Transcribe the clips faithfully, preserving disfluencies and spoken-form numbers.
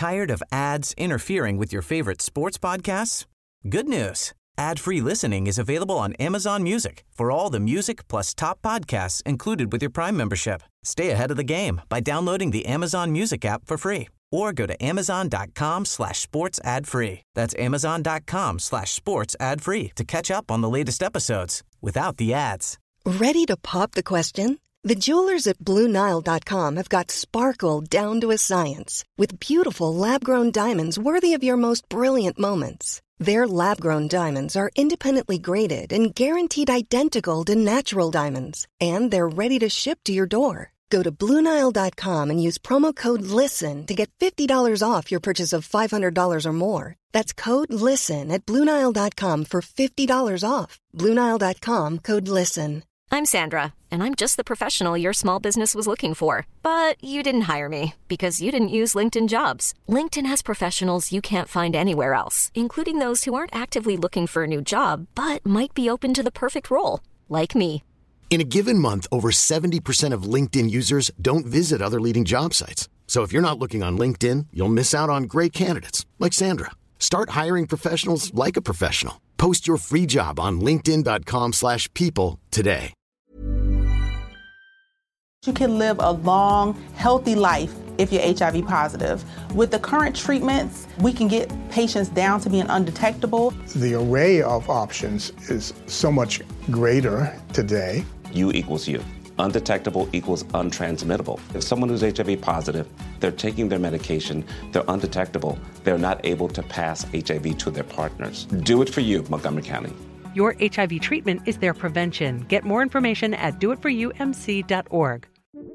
Tired of ads interfering with your favorite sports podcasts? Good news. Ad-free listening is available on Amazon Music for all the music plus top podcasts included with your Prime membership. Stay ahead of the game by downloading the Amazon Music app for free or go to amazon.com slash sports ad free. That's amazon.com slash sports ad free to catch up on the latest episodes without the ads. Ready to pop the question? The jewelers at Blue Nile dot com have got sparkle down to a science with beautiful lab-grown diamonds worthy of your most brilliant moments. Their lab-grown diamonds are independently graded and guaranteed identical to natural diamonds, and they're ready to ship to your door. Go to Blue Nile dot com and use promo code LISTEN to get fifty dollars off your purchase of five hundred dollars or more. That's code LISTEN at Blue Nile dot com for fifty dollars off. Blue Nile dot com, code LISTEN. I'm Sandra, and I'm just the professional your small business was looking for. But you didn't hire me because you didn't use LinkedIn Jobs. LinkedIn has professionals you can't find anywhere else, including those who aren't actively looking for a new job, but might be open to the perfect role, like me. In a given month, over seventy percent of LinkedIn users don't visit other leading job sites. So if you're not looking on LinkedIn, you'll miss out on great candidates like Sandra. Start hiring professionals like a professional. Post your free job on linkedin.com slash people today. You can live a long, healthy life if you're H I V positive. With the current treatments, we can get patients down to being undetectable. The array of options is so much greater today. U equals U. Undetectable equals untransmittable. If someone who's H I V positive, they're taking their medication, they're undetectable, they're not able to pass H I V to their partners. Do it for you, Montgomery County. Your H I V treatment is their prevention. Get more information at do it for you m c dot org.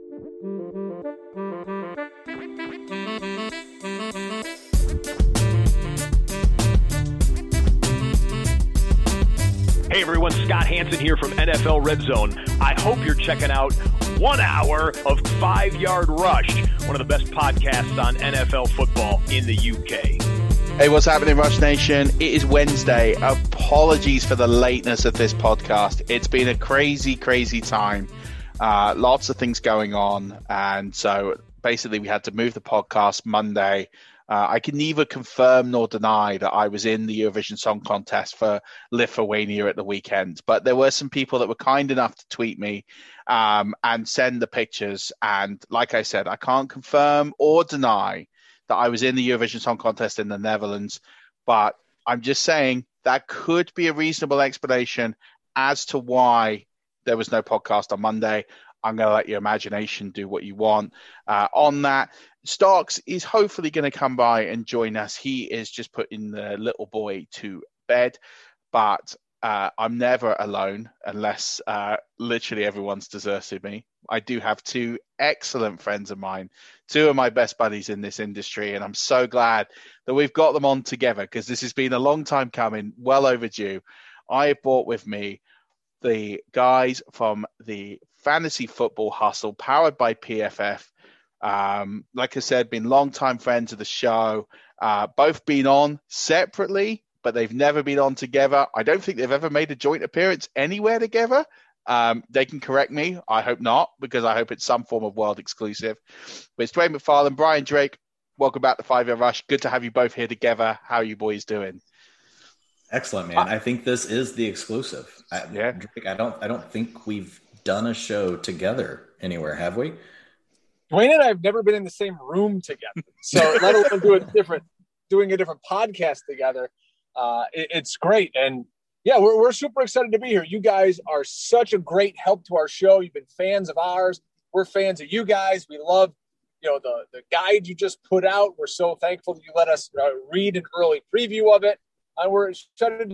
Hey everyone, Scott Hansen here from N F L Red Zone. I hope you're checking out one hour of Five Yard Rush, one of the best podcasts on N F L football in the U K. Hey, what's happening, Rush Nation? It is Wednesday. Apologies for the lateness of this podcast. It's been a crazy, crazy time. Uh, lots of things going on. And so basically we had to move the podcast Monday. Uh, I can neither confirm nor deny that I was in the Eurovision Song Contest for Lithuania at the weekend, but there were some people that were kind enough to tweet me um, and send the pictures. And like I said, I can't confirm or deny that I was in the Eurovision Song Contest in the Netherlands, but I'm just saying that could be a reasonable explanation as to why there was no podcast on Monday. I'm going to let your imagination do what you want uh, on that. Starks is hopefully going to come by and join us. He is just putting the little boy to bed, but uh, I'm never alone unless uh, literally everyone's deserted me. I do have two excellent friends of mine, two of my best buddies in this industry, and I'm so glad that we've got them on together because this has been a long time coming, well overdue. I have brought with me the guys from the Fantasy Football Hustle, powered by P F F. Um, like I said, been longtime friends of the show, uh, both been on separately, but they've never been on together. I don't think they've ever made a joint appearance anywhere together. Um, they can correct me. I hope not, because I hope it's some form of world exclusive. But it's Dwayne McFarland, Brian Drake. Welcome back to Five Year Rush. Good to have you both here together. How are you boys doing? Excellent, man. I think this is the exclusive. I, yeah. Drake, I don't, I don't think we've done a show together anywhere, have we? Dwayne and I have never been in the same room together, so let alone do a different, doing a different podcast together. Uh, it, it's great, and yeah, we're we're super excited to be here. You guys are such a great help to our show. You've been fans of ours. We're fans of you guys. We love, you know, the the guide you just put out. We're so thankful that you let us uh, read an early preview of it, and we're excited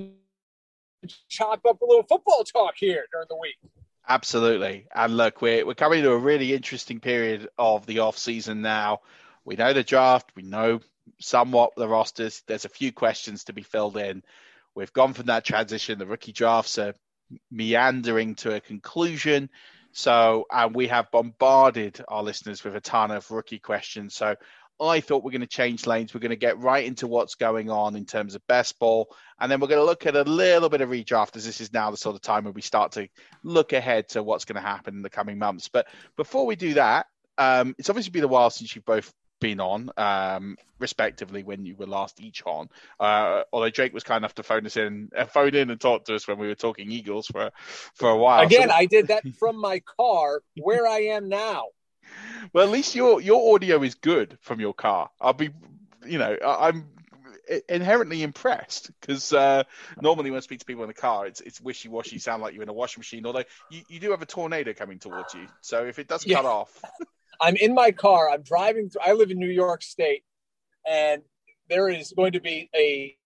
to chop up a little football talk here during the week. Absolutely. And look, we're, we're coming to a really interesting period of the off season now. We know the draft. We know somewhat the rosters. There's a few questions to be filled in. We've gone from that transition. The rookie drafts are meandering to a conclusion. So, and we have bombarded our listeners with a ton of rookie questions. So I thought we're going to change lanes. We're going to get right into what's going on in terms of best ball. And then we're going to look at a little bit of redraft, as this is now the sort of time where we start to look ahead to what's going to happen in the coming months. But before we do that, um, it's obviously been a while since you've both been on, um, respectively, when you were last each on. Uh, although Drake was kind enough to phone us in, uh, phone in and talk to us when we were talking Eagles for for a while. Again, so, I did that from my car, where I am now. Well, at least your your audio is good from your car. I'll be, you know, I'm inherently impressed because uh, normally when I speak to people in the car, it's it's wishy washy, sound like you're in a washing machine. Although you, you do have a tornado coming towards you, so if it does yeah. cut off. I'm in my car. I'm driving through. I live in New York State, and there is going to be a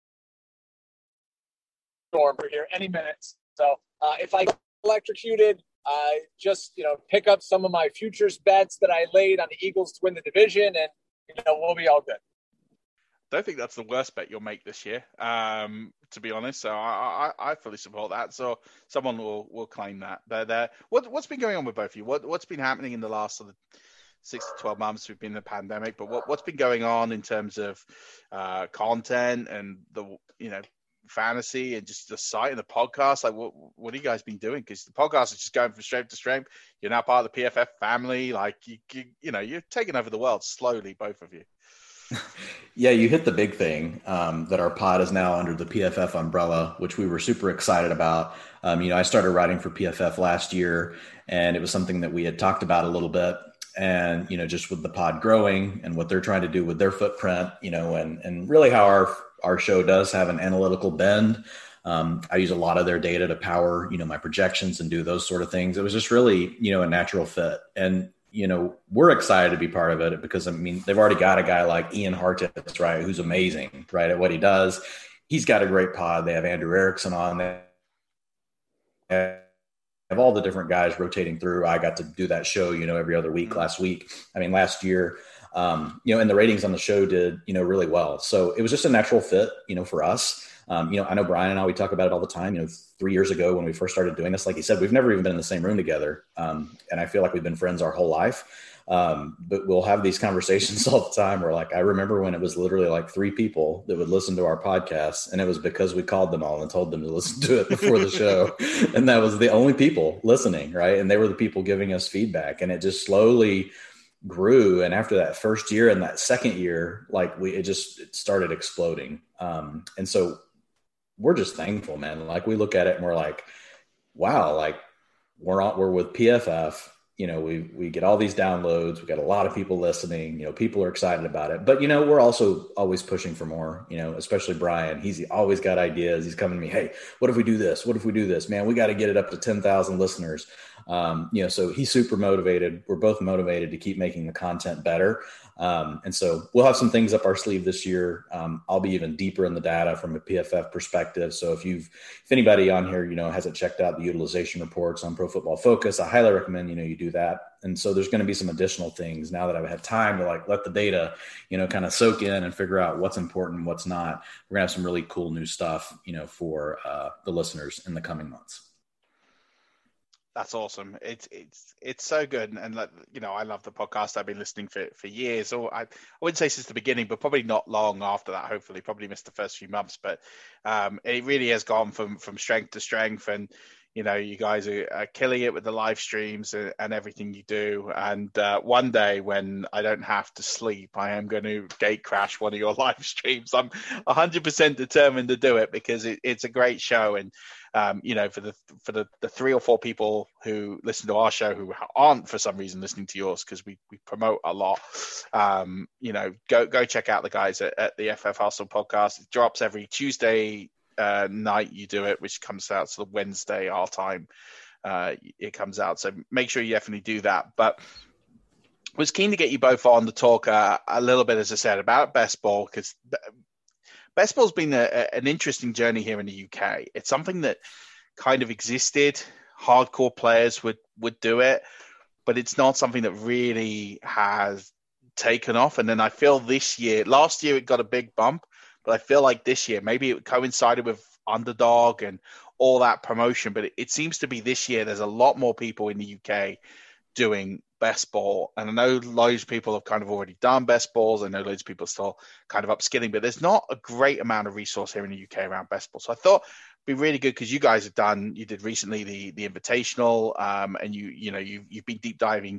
storm here any minute. So uh, if I get electrocuted, I just you know pick up some of my futures bets that I laid on the Eagles to win the division, and you know we'll be all good. I don't think that's the worst bet you'll make this year, um, to be honest. So I, I, I fully support that. So someone will, will claim that. But uh, what, what's been going on with both of you? What, what's been happening in the last sort of six to twelve months? We've been in the pandemic, but what, what's been going on in terms of uh, content and the, you know, fantasy and just the site and the podcast? Like, what, what have you guys been doing? Because the podcast is just going from strength to strength. You're now part of the P F F family. Like, you, you, you know, you're taking over the world slowly, both of you. Yeah, you hit the big thing, um, that our pod is now under the P F F umbrella, which we were super excited about. Um, you know, I started writing for P F F last year, and it was something that we had talked about a little bit. And, you know, just with the pod growing and what they're trying to do with their footprint, you know, and, and really how our, our show does have an analytical bend. Um, I use a lot of their data to power, you know, my projections and do those sort of things. It was just really, you know, a natural fit. And, you know, we're excited to be part of it because, I mean, they've already got a guy like Ian Hartitz, right, who's amazing, right, at what he does. He's got a great pod. They have Andrew Erickson on. They have all the different guys rotating through. I got to do that show, you know, every other week last week. I mean, last year, um, you know, and the ratings on the show did, you know, really well. So it was just a natural fit, you know, for us. Um, you know, I know Brian and I, we talk about it all the time. You know, three years ago when we first started doing this, like he said, we've never even been in the same room together. Um, and I feel like we've been friends our whole life. Um, but we'll have these conversations all the time where, like, I remember when it was literally like three people that would listen to our podcast, and it was because we called them all and told them to listen to it before the show. And that was the only people listening, right? And they were the people giving us feedback, and it just slowly grew. And after that first year and that second year, like we, it just it started exploding. Um, and so we're just thankful, man. Like, we look at it and we're like, wow, like we're on, we're with P F F, you know, we, we get all these downloads. We got a lot of people listening, you know, people are excited about it, but, you know, we're also always pushing for more, you know, especially Brian. He's always got ideas. He's coming to me, hey, what if we do this? What if we do this, man? We got to get it up to ten thousand listeners. Um, you know, so he's super motivated. We're both motivated to keep making the content better. Um, and so we'll have some things up our sleeve this year. Um, I'll be even deeper in the data from a P F F perspective. So if you've, if anybody on here, you know, hasn't checked out the utilization reports on Pro Football Focus, I highly recommend, you know, you do that. And so there's going to be some additional things now that I've had time to like let the data, you know, kind of soak in and figure out what's important, what's not. We're gonna have some really cool new stuff, you know, for uh, the listeners in the coming months. That's awesome. It's it's it's so good, and, and like, you know, I love the podcast. I've been listening for for years, or I, I wouldn't say since the beginning, but probably not long after that. Hopefully, probably missed the first few months, but um, it really has gone from from strength to strength. And you know, you guys are, are killing it with the live streams and, and everything you do. And uh, one day when I don't have to sleep, I am going to gate crash one of your live streams. I'm one hundred percent determined to do it because it, it's a great show. And Um, you know, for the for the, the three or four people who listen to our show who aren't for some reason listening to yours, because we, we promote a lot, um, you know, go go check out the guys at, at the F F Hustle podcast. It drops every Tuesday uh, night. You do it, which comes out sort of Wednesday our time. Uh, it comes out, so make sure you definitely do that. But was keen to get you both on to talk uh, a little bit, as I said, about best ball, because best ball's been a, a, an interesting journey here in the U K. It's something that kind of existed. Hardcore players would, would do it, but it's not something that really has taken off. And then I feel this year, last year it got a big bump, but I feel like this year, maybe it coincided with Underdog and all that promotion, but it, it seems to be this year there's a lot more people in the U K doing best ball. And I know loads of people have kind of already done best balls. I know loads of people are still kind of upskilling, but there's not a great amount of resource here in the U K around best ball. So I thought it'd be really good because you guys have done, you did recently the the Invitational, um, and you you know you you've been deep diving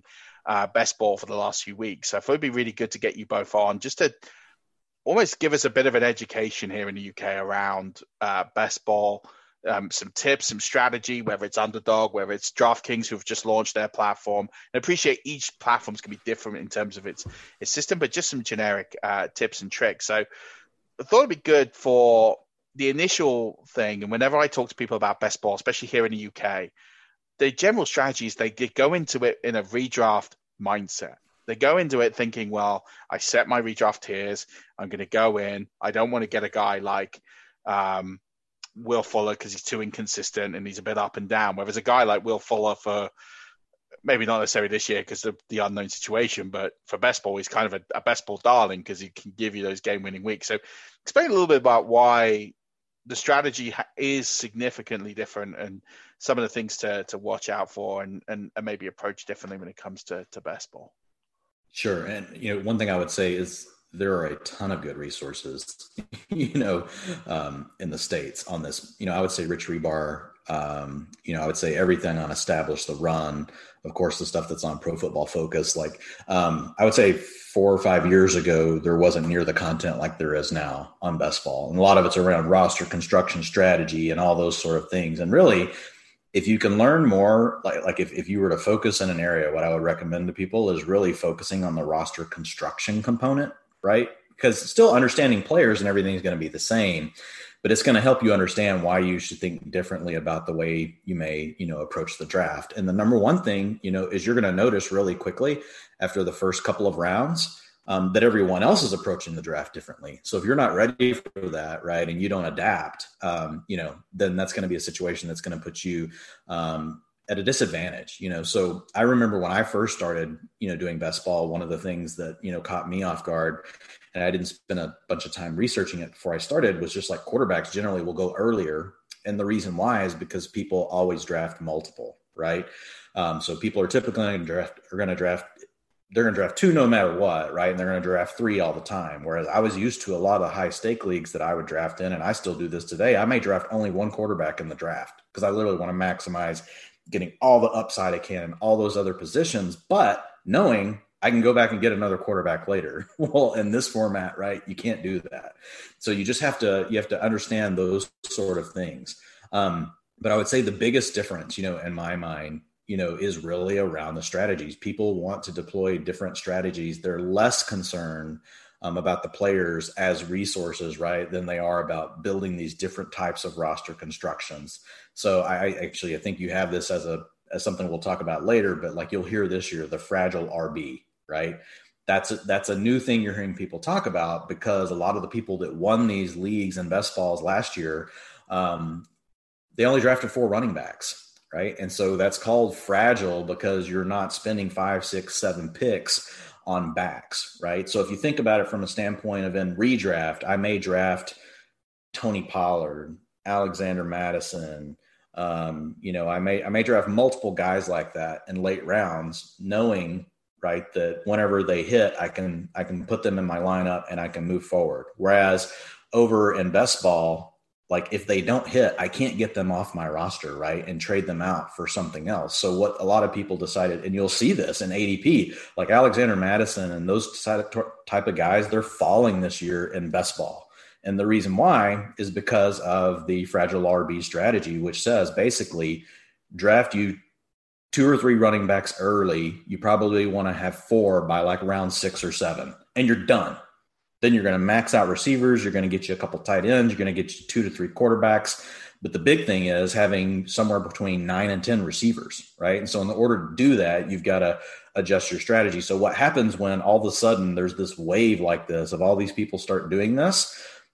uh, best ball for the last few weeks. So I thought it'd be really good to get you both on just to almost give us a bit of an education here in the U K around uh, best ball, um, some tips, some strategy, whether it's Underdog, whether it's DraftKings who've just launched their platform. I appreciate each platform's can be different in terms of its its system, but just some generic uh, tips and tricks. So I thought it'd be good for the initial thing. And whenever I talk to people about best ball, especially here in the U K, the general strategy is they go into it in a redraft mindset. They go into it thinking, well, I set my redraft tiers. I'm going to go in. I don't want to get a guy like um, Will Fuller because he's too inconsistent and he's a bit up and down. Whereas a guy like Will Fuller for maybe not necessarily this year because of the unknown situation, but for best ball, he's kind of a, a best ball darling because he can give you those game winning weeks. So explain a little bit about why the strategy ha- is significantly different and some of the things to to watch out for and, and, and maybe approach differently when it comes to, to best ball. Sure. And, you know, one thing I would say is there are a ton of good resources, you know, um, in the States on this. You know, I would say Rich Rebar, um, you know, I would say everything on Establish the Run, of course, the stuff that's on Pro Football Focus. Like, um, I would say four or five years ago, there wasn't near the content like there is now on best ball. And a lot of it's around roster construction strategy and all those sort of things. And really, if you can learn more, like, like if, if you were to focus in an area, what I would recommend to people is really focusing on the roster construction component, right? Because still understanding players and everything is going to be the same, but it's going to help you understand why you should think differently about the way you may, you know, approach the draft. And the number one thing, you know, is you're going to notice really quickly after the first couple of rounds um, that everyone else is approaching the draft differently. So if you're not ready for that, right, and you don't adapt, um, you know, then that's going to be a situation that's going to put you um, at a disadvantage, you know. So I remember when I first started, you know, doing best ball, one of the things that, you know, caught me off guard, and I didn't spend a bunch of time researching it before I started, was just like quarterbacks generally will go earlier. And the reason why is because people always draft multiple, right? Um, so people are typically going to draft, are going to draft, they're going to draft two no matter what, right? And they're going to draft three all the time. Whereas I was used to a lot of high stake leagues that I would draft in, and I still do this today. I may draft only one quarterback in the draft because I literally want to maximize getting all the upside I can in all those other positions, but knowing I can go back and get another quarterback later. Well, in this format, right, you can't do that. So you just have to, you have to understand those sort of things. Um, but I would say the biggest difference, you know, in my mind, you know, is really around the strategies. People want to deploy different strategies. They're less concerned um, about the players as resources, right, than they are about building these different types of roster constructions. So I actually, I think you have this as a, as something we'll talk about later, but like you'll hear this year, the fragile R B, right? That's a, that's a new thing you're hearing people talk about because a lot of the people that won these leagues and best balls last year, um, they only drafted four running backs. Right. And so that's called fragile because you're not spending five, six, seven picks on backs. Right. So if you think about it from a standpoint of in redraft, I may draft Tony Pollard, Alexander Madison. Um, you know, I may, I may draft multiple guys like that in late rounds, knowing, right, that whenever they hit, I can, I can put them in my lineup and I can move forward. Whereas over in best ball, like if they don't hit, I can't get them off my roster, right, and trade them out for something else. So what a lot of people decided, and you'll see this in A D P, like Alexander Madison and those type of guys, they're falling this year in best ball. And the reason why is because of the fragile R B strategy, which says basically draft you two or three running backs early. You probably want to have four by like round six or seven, and you're done. Then you're going to max out receivers. You're going to get you a couple tight ends. You're going to get you two to three quarterbacks. But the big thing is having somewhere between nine and ten receivers, right? And so in order to do that, you've got to adjust your strategy. So what happens when all of a sudden there's this wave like this of all these people start doing this,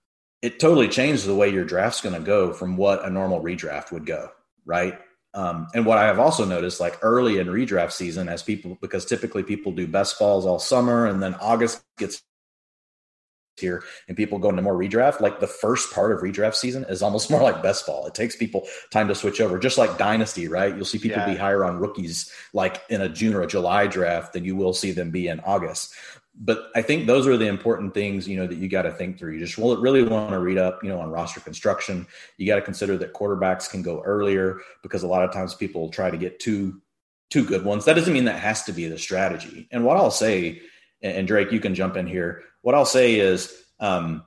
it totally changes the way your draft's going to go from what a normal redraft would go, right? Um, and what I have also noticed, like early in redraft season, as people, because typically people do best balls all summer and then August gets here and people go into more redraft, like the first part of redraft season is almost more like best ball. It takes people time to switch over, just like dynasty, right? You'll see people yeah. be higher on rookies like in a June or a July draft than you will see them be in August. But I think those are the important things, you know, that you got to think through. You just really want to read up, you know, on roster construction. You got to consider that quarterbacks can go earlier because a lot of times people try to get too two good ones. That doesn't mean that has to be the strategy. And what I'll say, and Drake, you can jump in here. What I'll say is um,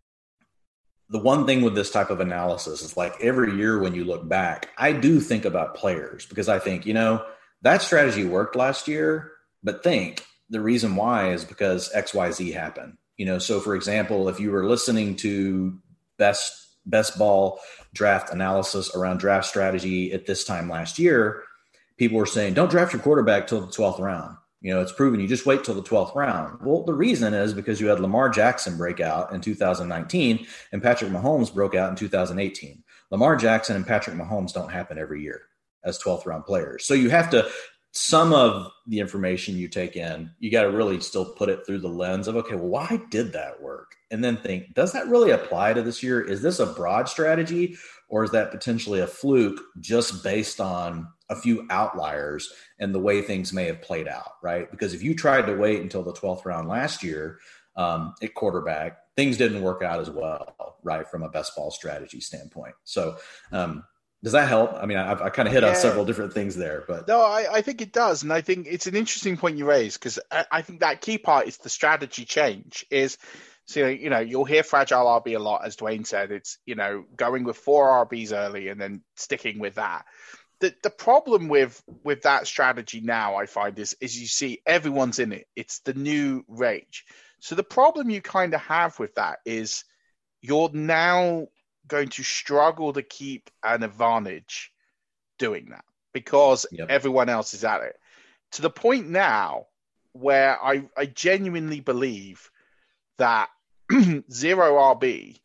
the one thing with this type of analysis is like every year when you look back, I do think about players because I think, you know, that strategy worked last year, but think the reason why is because X Y Z happened. You know, so for example, if you were listening to best best ball draft analysis around draft strategy at this time last year, people were saying, don't draft your quarterback till the twelfth round. You know, it's proven you just wait till the twelfth round. Well, the reason is because you had Lamar Jackson break out in two thousand nineteen and Patrick Mahomes broke out in two thousand eighteen. Lamar Jackson and Patrick Mahomes don't happen every year as twelfth round players. So you have to, some of the information you take in, you got to really still put it through the lens of, okay, well, why did that work? And then think, does that really apply to this year? Is this a broad strategy or is that potentially a fluke just based on a few outliers and the way things may have played out, right? Because if you tried to wait until the twelfth round last year um, at quarterback, things didn't work out as well, right, from a best ball strategy standpoint. So um, does that help? I mean, I, I kind of hit yeah. on several different things there, but no, I, I think it does, and I think it's an interesting point you raise because I, I think that key part is the strategy change. Is so you know you'll hear fragile R B a lot, as Dwayne said. It's you know going with four R Bs early and then sticking with that. The the problem with with that strategy now, I find, is is you see everyone's in it. It's the new rage. So the problem you kind of have with that is you're now going to struggle to keep an advantage doing that because yep. everyone else is at it. To the point now where I, I genuinely believe that zero R B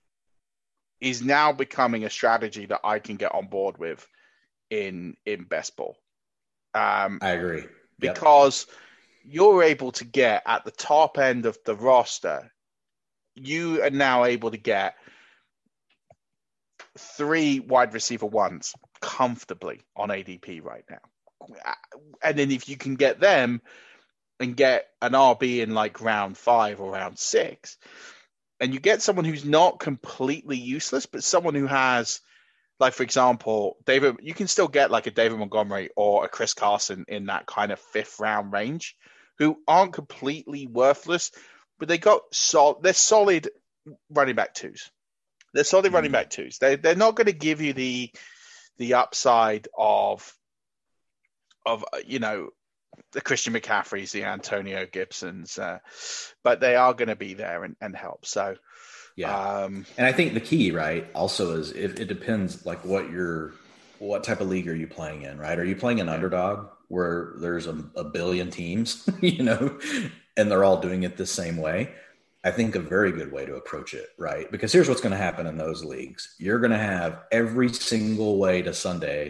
is now becoming a strategy that I can get on board with in in best ball. Um, I agree. Yep. Because you're able to get at the top end of the roster, you are now able to get three wide receiver ones comfortably on A D P right now. And then if you can get them and get an R B in like round five or round six, and you get someone who's not completely useless, but someone who has, like, for example, David, you can still get like a David Montgomery or a Chris Carson in that kind of fifth round range who aren't completely worthless, but they got sol- they're solid running back twos. They're solid mm-hmm. running back twos. They they're not going to give you the the upside of of you know the Christian McCaffreys, the Antonio Gibsons, uh, but they are going to be there and, and help. So yeah, um, and I think the key, right, also is if it depends like what you're what type of league are you playing in, right? Are you playing an underdog where there's a, a billion teams, you know, and they're all doing it the same way? I think a very good way to approach it, right? Because here's what's going to happen in those leagues. You're going to have every single way to Sunday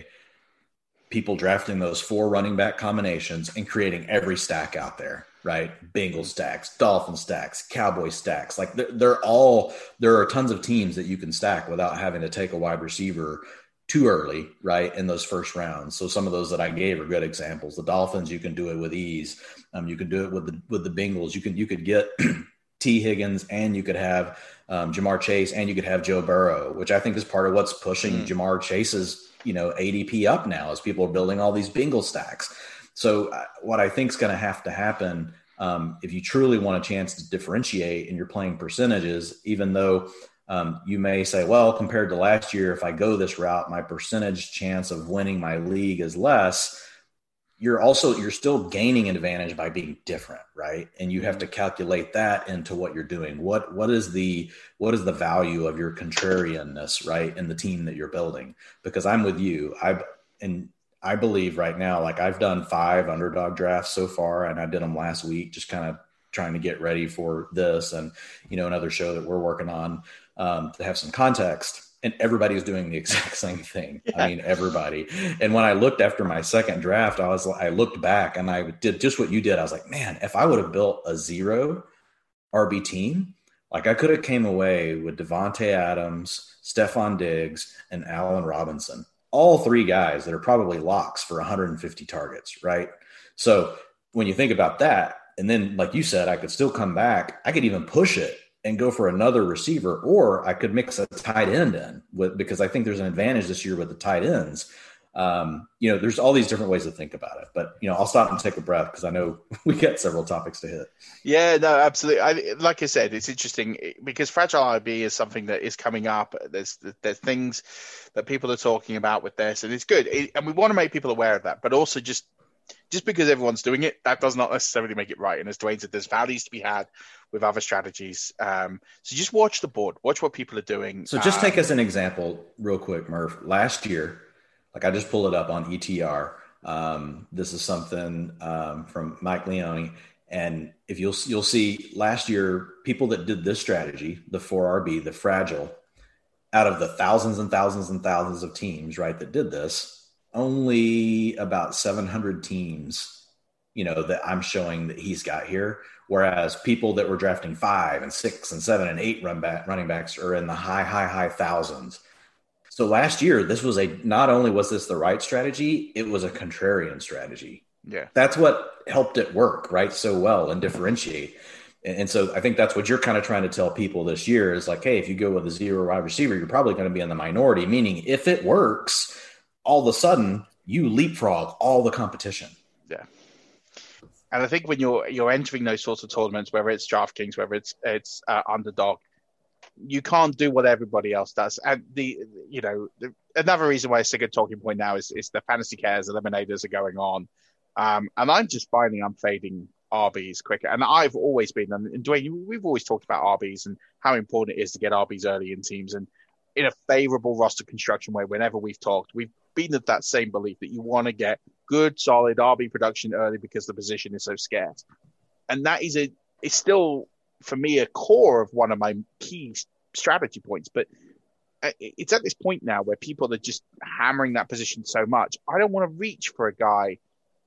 people drafting those four running back combinations and creating every stack out there, right? Bengals stacks, Dolphin stacks, Cowboy stacks. Like they're, they're all, there are tons of teams that you can stack without having to take a wide receiver too early, right, in those first rounds. So some of those that I gave are good examples. The Dolphins, you can do it with ease. Um, you can do it with the with the Bengals. You can you could get T. Higgins and you could have um, Jamar Chase and you could have Joe Burrow, which I think is part of what's pushing mm. Jamar Chase's you know A D P up now as people are building all these Bengal stacks. So uh, what I think is going to have to happen um, if you truly want a chance to differentiate and you're playing percentages, even though Um, you may say, well, compared to last year, if I go this route, my percentage chance of winning my league is less. You're also, you're still gaining an advantage by being different, right? And you have to calculate that into what you're doing. What, what is the, what is the value of your contrarianness, right, in the team that you're building? Because I'm with you. I, and I believe right now, like I've done five underdog drafts so far, and I did them last week, just kind of trying to get ready for this and, you know, another show that we're working on. Um, to have some context, and everybody is doing the exact same thing. Yeah. I mean, everybody. And when I looked after my second draft, I was, I looked back and I did just what you did. I was like, man, if I would have built a zero R B team, like I could have came away with Devontae Adams, Stephon Diggs, and Allen Robinson, all three guys that are probably locks for one hundred fifty targets, right? So when you think about that, and then like you said, I could still come back. I could even push it and go for another receiver, or I could mix a tight end in with, because I think there's an advantage this year with the tight ends. Um, you know, there's all these different ways to think about it, but you know, I'll stop and take a breath because I know we got several topics to hit. Yeah, no, absolutely. I, like I said, it's interesting because Fragile R B is something that is coming up. There's there's things that people are talking about with this, and it's good. It, and we want to make people aware of that, but also just just because everyone's doing it, that does not necessarily make it right. And as Dwayne said, there's values to be had with other strategies. Um, so just watch the board, watch what people are doing. So just um, take as an example, real quick, Murph. Last year. Like I just pulled it up on E T R. Um, this is something um, from Mike Leone, and if you'll you'll see last year people that did this strategy, the four R B, the fragile, out of the thousands and thousands and thousands of teams, right, that did this, only about seven hundred teams, you know, that I'm showing that he's got here. Whereas people that were drafting five and six and seven and eight run back, running backs are in the high, high, high thousands. So last year, this was a, not only was this the right strategy, it was a contrarian strategy. Yeah. That's what helped it work, right, so well and differentiate. And, and so I think that's what you're kind of trying to tell people this year is like, hey, if you go with a zero wide receiver, you're probably going to be in the minority, meaning if it works, all of a sudden you leapfrog all the competition. Yeah. And I think when you're you're entering those sorts of tournaments, whether it's DraftKings, whether it's it's uh, Underdog, you can't do what everybody else does. And the, you know, the, another reason why it's a good talking point now is, is the Fantasy Cares Eliminators are going on. Um, and I'm just finding I'm fading R Bs quicker. And I've always been, and Dwayne, we've always talked about R Bs and how important it is to get R Bs early in teams. And in a favorable roster construction way, whenever we've talked, we've been of that same belief that you want to get good, solid R B production early because the position is so scarce. And that is a, it's still, for me, a core of one of my key strategy points. But it's at this point now where people are just hammering that position so much. I don't want to reach for a guy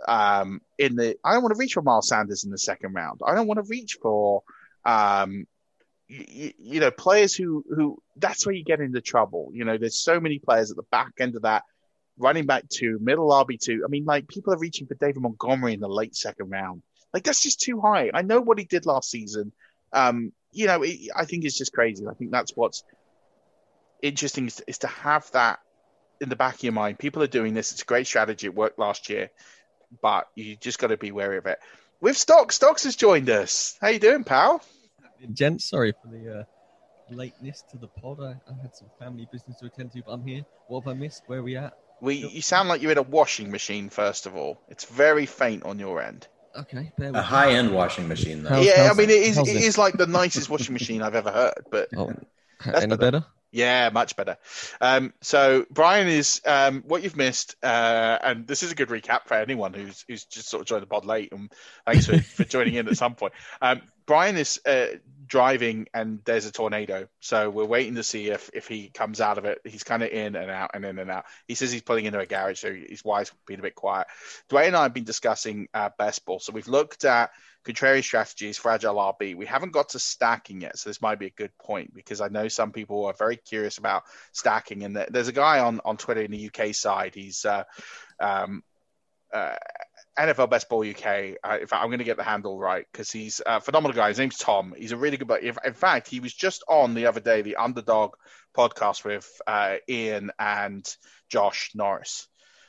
um, in the, I don't want to reach for Miles Sanders in the second round. I don't want to reach for, um, you, you know, players who, who, that's where you get into trouble. You know, there's so many players at the back end of that, running back two, middle R B two. I mean, like, people are reaching for David Montgomery in the late second round. Like, that's just too high. I know what he did last season. Um, you know, it, I think it's just crazy. I think that's what's interesting is, is to have that in the back of your mind. People are doing this. It's a great strategy. It worked last year, but you just got to be wary of it. With Stocks, Stocks has joined us. How you doing, pal? Gents, sorry for the uh, lateness to the pod. I, I had some family business to attend to, but I'm here. What have I missed? Where are we at? We, you sound like you're in a washing machine, first of all. It's very faint on your end. Okay, a high-end washing machine, though. How's, yeah, how's I mean, it is, it is like the nicest washing machine I've ever heard. But oh, any better? Yeah, much better. Um, so, Brian is um, what you've missed, uh, and this is a good recap for anyone who's who's just sort of joined the pod late. And thanks for, for joining in at some point. Um, Brian is uh, driving, and there's a tornado, so we're waiting to see if if he comes out of it. He's kind of in and out and in and out. He says he's pulling into a garage, so his wife's been a bit quiet. Dwayne and I have been discussing uh, best ball, so we've looked at contrarian strategies, fragile R B. We haven't got to stacking yet, so this might be a good point because I know some people are very curious about stacking. And there's a guy on, on Twitter in the U K side. He's uh, um, uh, N F L Best Ball U K. Uh, in fact, I'm going to get the handle right because he's a phenomenal guy. His name's Tom. He's a really good guy. In fact, he was just on the other day, the Underdog podcast with uh, Ian and Josh Norris.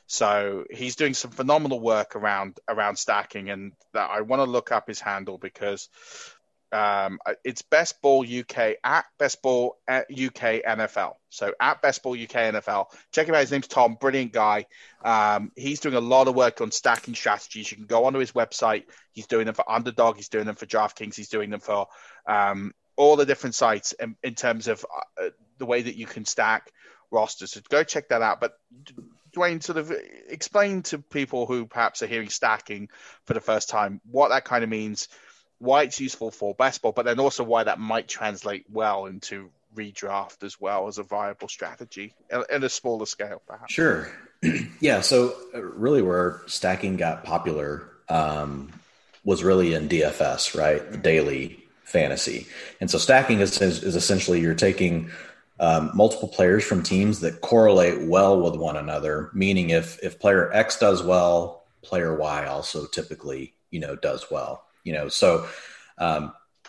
So he's doing some phenomenal work around around stacking, and that I want to look up his handle because um, it's Best Ball U K at Best Ball U K N F L. So at Best Ball U K N F L, check him out. His name's Tom, brilliant guy. Um, he's doing a lot of work on stacking strategies. You can go onto his website. He's doing them for Underdog. He's doing them for DraftKings. He's doing them for um, all the different sites in, in terms of uh, the way that you can stack rosters. So go check that out. But Dwayne, sort of explain to people who perhaps are hearing stacking for the first time what that kind of means, why it's useful for best ball, but then also why that might translate well into redraft as well as a viable strategy at a smaller scale, perhaps. Sure. Yeah. So really where stacking got popular um, was really in D F S, right? Mm-hmm. Daily fantasy. And so stacking is, is, is essentially you're taking Um, multiple players from teams that correlate well with one another, meaning if if player X does well, player Y also typically, you know, does well. You know, so um,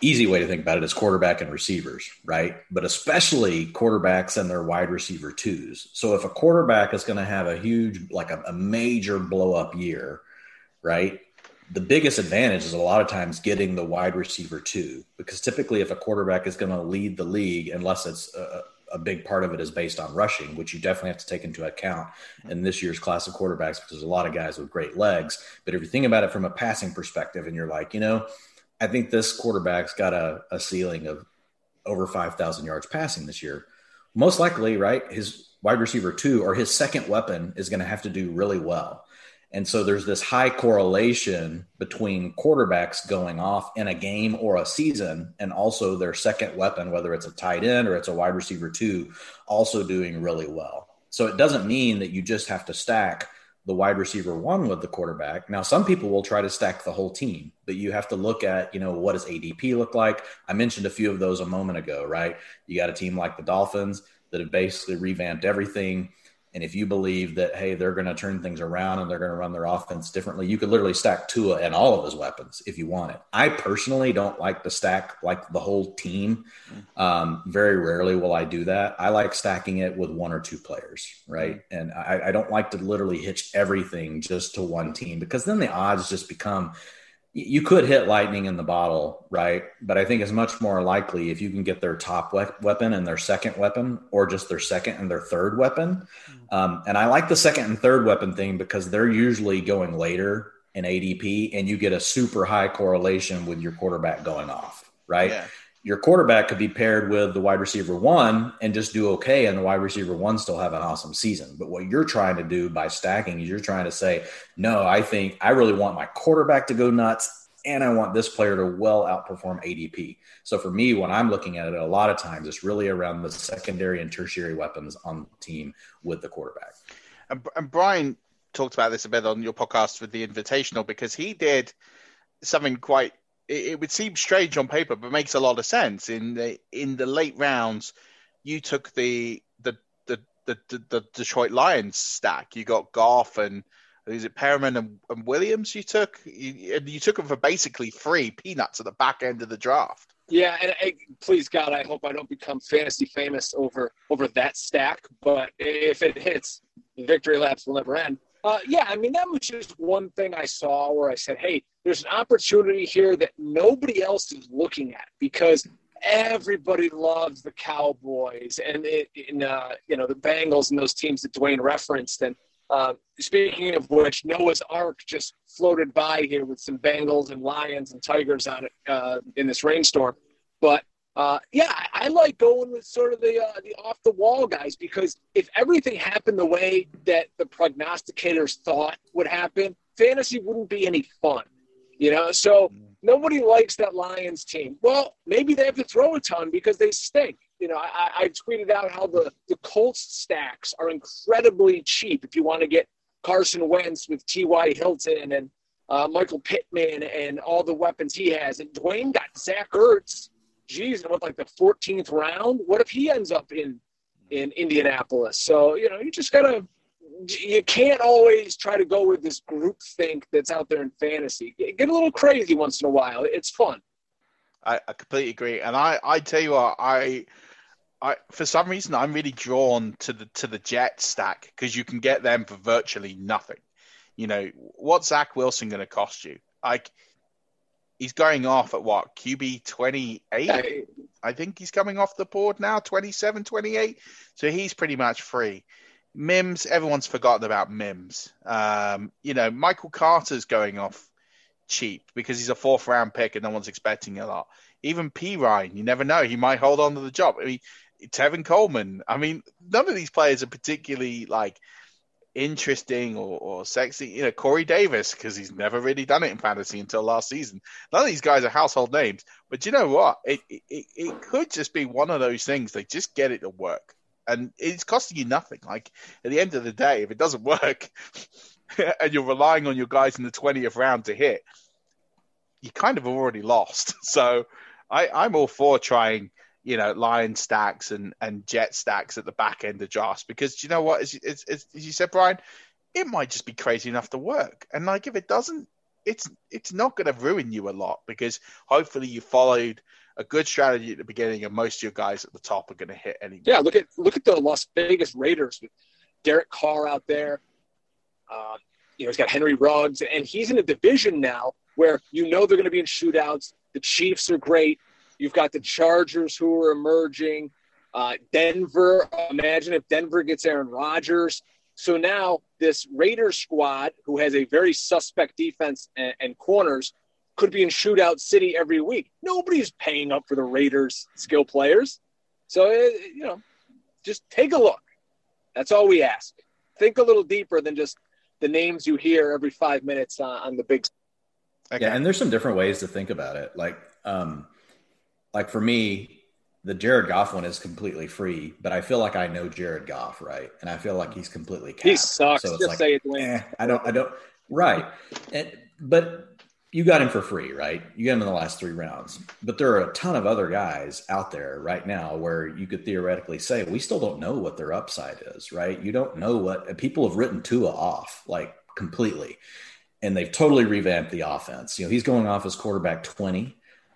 easy way to think about it is quarterback and receivers, right? But especially quarterbacks and their wide receiver twos. So if a quarterback is going to have a huge, like a, a major blow up year, right? The biggest advantage is a lot of times getting the wide receiver two, because typically if a quarterback is going to lead the league, unless it's a, a big part of it is based on rushing, which you definitely have to take into account in this year's class of quarterbacks, because there's a lot of guys with great legs. But if you think about it from a passing perspective and you're like, you know, I think this quarterback's got a, a ceiling of over five thousand yards passing this year. Most likely, right, his wide receiver two or his second weapon is going to have to do really well. And so there's this high correlation between quarterbacks going off in a game or a season and also their second weapon, whether it's a tight end or it's a wide receiver two, also doing really well. So it doesn't mean that you just have to stack the wide receiver one with the quarterback. Now, some people will try to stack the whole team, but you have to look at, you know, what does A D P look like? I mentioned a few of those a moment ago, right? You got a team like the Dolphins that have basically revamped everything. And if you believe that, hey, they're going to turn things around and they're going to run their offense differently, you could literally stack Tua and all of his weapons if you want it. I personally don't like to stack like the whole team. Um, very rarely will I do that. I like stacking it with one or two players, right? And I, I don't like to literally hitch everything just to one team, because then the odds just become – you could hit lightning in the bottle, right? But I think it's much more likely if you can get their top we- weapon and their second weapon, or just their second and their third weapon. Um, and I like the second and third weapon thing because they're usually going later in A D P, and you get a super high correlation with your quarterback going off, right? Yeah. Your quarterback could be paired with the wide receiver one and just do okay, and the wide receiver one still have an awesome season. But what you're trying to do by stacking is you're trying to say, no, I think I really want my quarterback to go nuts, and I want this player to well outperform A D P. So for me, when I'm looking at it, a lot of times it's really around the secondary and tertiary weapons on the team with the quarterback. And, and Brian talked about this a bit on your podcast with the Invitational, because he did something quite – it would seem strange on paper, but makes a lot of sense. In the in the late rounds, you took the the the the, the, the Detroit Lions stack. You got Goff and is it Perriman and, and Williams? You took you, and you took them for basically free peanuts at the back end of the draft. Yeah, and I, please God, I hope I don't become fantasy famous over over that stack. But if it hits, victory laps will never end. Uh, yeah, I mean, that was just one thing I saw where I said, hey, there's an opportunity here that nobody else is looking at, because everybody loves the Cowboys and, it, and uh, you know, the Bengals and those teams that Dwayne referenced. And uh, speaking of which, Noah's Ark just floated by here with some Bengals and Lions and Tigers on it uh, in this rainstorm. But Uh, yeah, I, I like going with sort of the uh, the off-the-wall guys, because if everything happened the way that the prognosticators thought would happen, fantasy wouldn't be any fun, you know? So nobody likes that Lions team. Well, maybe they have to throw a ton because they stink. You know, I, I tweeted out how the, the Colts stacks are incredibly cheap if you want to get Carson Wentz with T Y. Hilton and uh, Michael Pittman and all the weapons he has. And Dwayne got Zach Ertz. Geez, with like the fourteenth round, what if he ends up in in Indianapolis? So, you know, you just gotta, you can't always try to go with this group think that's out there in fantasy. Get a little crazy once in a while. It's fun. I, I completely agree. And I, I tell you what, I, I, for some reason, I'm really drawn to the, to the Jet stack, because you can get them for virtually nothing. You know, what's Zach Wilson going to cost you? Like, he's going off at what, Q B twenty-eight? I think he's coming off the board now, twenty-seven, twenty-eight. So he's pretty much free. Mims, everyone's forgotten about Mims. Um, you know, Michael Carter's going off cheap because he's a fourth round pick and no one's expecting a lot. Even P. Ryan, you never know. He might hold on to the job. I mean, Tevin Coleman. I mean, none of these players are particularly like interesting or, or sexy. You know, Corey Davis, because he's never really done it in fantasy until last season. None of these guys are household names. But you know what? It, it it could just be one of those things. They just get it to work. And it's costing you nothing. Like, at the end of the day, if it doesn't work and you're relying on your guys in the twentieth round to hit, you kind of already lost. So I, I'm all for trying, you know, Lion stacks and, and Jet stacks at the back end of drafts, because you know what, as, as, as you said, Brian, it might just be crazy enough to work. And like, if it doesn't, it's it's not going to ruin you a lot because hopefully you followed a good strategy at the beginning, and most of your guys at the top are going to hit anyway. Yeah, look at look at the Las Vegas Raiders with Derek Carr out there. Uh, you know, he's got Henry Ruggs, and he's in a division now where you know they're going to be in shootouts. The Chiefs are great. You've got the Chargers who are emerging. Uh, Denver, imagine if Denver gets Aaron Rodgers. So now this Raiders squad, who has a very suspect defense and, and corners, could be in shootout city every week. Nobody's paying up for the Raiders skill players. So, it, you know, just take a look. That's all we ask. Think a little deeper than just the names you hear every five minutes on, on the big. Okay. Yeah, and there's some different ways to think about it. Like, um, like for me, the Jared Goff one is completely free, but I feel like I know Jared Goff, right? And I feel like he's completely capped. He sucks. So it's Just like, say it, Dwayne. Eh, I don't, I don't, right. And, but you got him for free, right? You got him in the last three rounds. But there are a ton of other guys out there right now where you could theoretically say, we still don't know what their upside is, right? You don't know what – people have written Tua off, like, completely. And they've totally revamped the offense. You know, he's going off as quarterback twenty.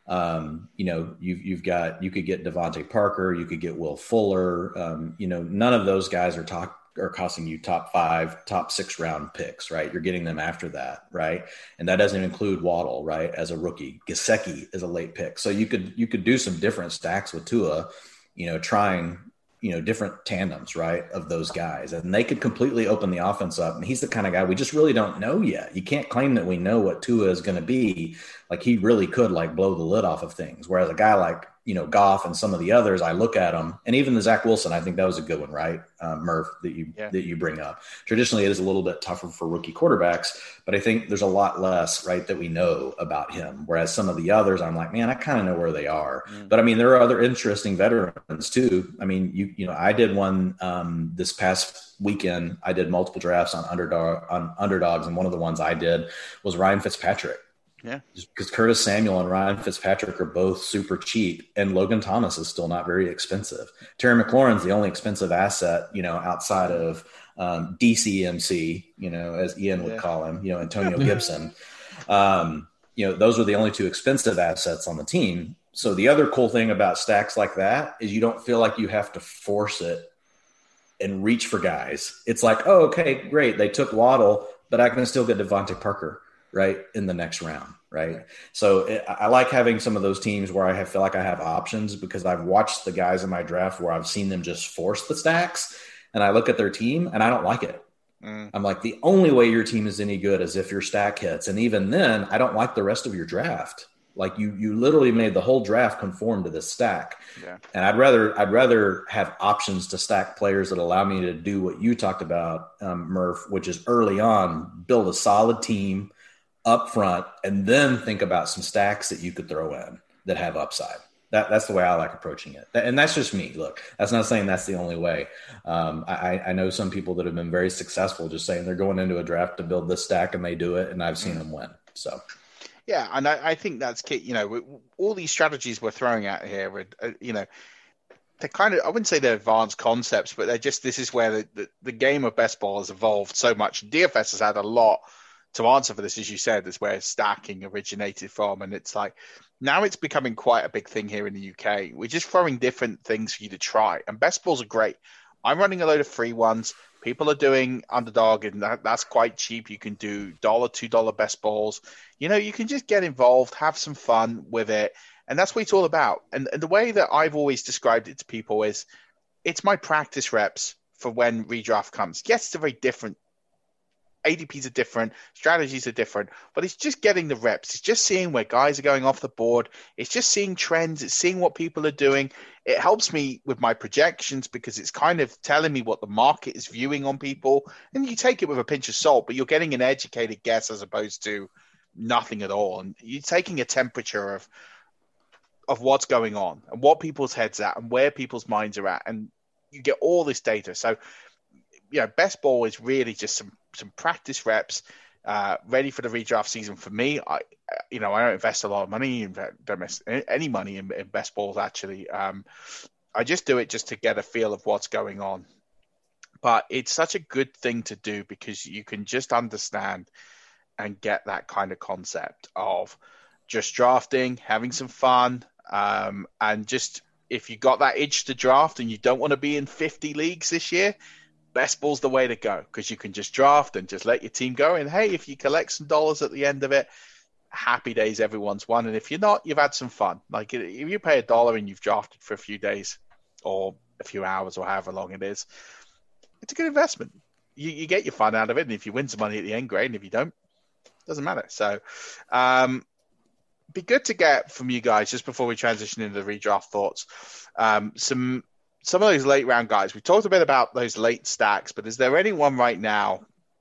Um, you know, you've, you've got, you could get Devontae Parker, you could get Will Fuller. Um, you know, none of those guys are talk, are costing you top five, top six round picks, right? You're getting them after that. Right. And that doesn't include Waddle, right? As a rookie. Gesicki is a late pick. So you could, you could do some different stacks with Tua, you know, trying, you know, different tandems, right, of those guys. And they could completely open the offense up. And he's the kind of guy we just really don't know yet. You can't claim that we know what Tua is going to be. Like, he really could, like, blow the lid off of things. Whereas a guy like, you know, Goff and some of the others, I look at them, and even the Zach Wilson, I think that was a good one, right, uh, Murph, that you yeah. that you bring up. Traditionally, it is a little bit tougher for rookie quarterbacks, but I think there's a lot less, right, that we know about him. Whereas some of the others, I'm like, man, I kind of know where they are. Mm. But I mean, there are other interesting veterans too. I mean, you you know, I did one um, this past weekend. I did multiple drafts on underdog on underdogs, and one of the ones I did was Ryan Fitzpatrick. Yeah, because Curtis Samuel and Ryan Fitzpatrick are both super cheap, and Logan Thomas is still not very expensive. Terry McLaurin's the only expensive asset, you know, outside of um, D C M C, you know, as Ian would yeah. call him, you know, Antonio Gibson. Um, you know, those are the only two expensive assets on the team. So the other cool thing about stacks like that is you don't feel like you have to force it and reach for guys. It's like, oh, okay, great, they took Waddle, but I can still get Devontae Parker, right, in the next round, right? So it, I like having some of those teams where I have, feel like I have options, because I've watched the guys in my draft where I've seen them just force the stacks, and I look at their team and I don't like it. Mm. I'm like, the only way your team is any good is if your stack hits. And even then, I don't like the rest of your draft. Like, you you literally made the whole draft conform to this stack. Yeah. And I'd rather I'd rather have options to stack players that allow me to do what you talked about, um, Murph, which is early on, build a solid team up front, and then think about some stacks that you could throw in that have upside. That, that's the way I like approaching it. And that's just me. Look, that's not saying that's the only way. Um, I, I know some people that have been very successful just saying they're going into a draft to build this stack, and they do it, and I've seen mm. them win. So, yeah, and I, I think that's key. You know, all these strategies we're throwing out here, uh, you know, they're kind of, I wouldn't say they're advanced concepts, but they're just, this is where the, the, the game of best ball has evolved so much. D F S has had a lot to answer for this, as you said. That's where stacking originated from. And it's like, now it's becoming quite a big thing here in the U K. We're just throwing different things for you to try. And best balls are great. I'm running a load of free ones. People are doing underdog, and that, that's quite cheap. You can do one dollar, two dollar best balls. You know, you can just get involved, have some fun with it. And that's what it's all about. And, and the way that I've always described it to people is, it's my practice reps for when redraft comes. Yes, it's a very different, A D Ps are different, strategies are different, but it's just getting the reps. It's just seeing where guys are going off the board. It's just seeing trends. It's seeing what people are doing. It helps me with my projections, because it's kind of telling me what the market is viewing on people. And you take it with a pinch of salt, but you're getting an educated guess as opposed to nothing at all. And you're taking a temperature of of what's going on and what people's heads at and where people's minds are at. And you get all this data. So, you know, best ball is really just some some practice reps, uh, ready for the redraft season. For me, I, you know, I don't invest a lot of money, in, don't invest any money in, in best balls, actually. Um, I just do it just to get a feel of what's going on. But it's such a good thing to do, because you can just understand and get that kind of concept of just drafting, having some fun, um, and just if you got that itch to draft and you don't want to be in fifty leagues this year, best ball's the way to go because you can just draft and just let your team go. And hey, if you collect some dollars at the end of it, happy days, everyone's won. And if you're not, you've had some fun. Like if you pay a dollar and you've drafted for a few days or a few hours or however long it is, it's a good investment. You, you get your fun out of it. And if you win some money at the end, great. And if you don't, it doesn't matter. So um, be good to get from you guys just before we transition into the redraft thoughts. Um, some, some of those late round guys, we talked a bit about those late stacks, but is there anyone right now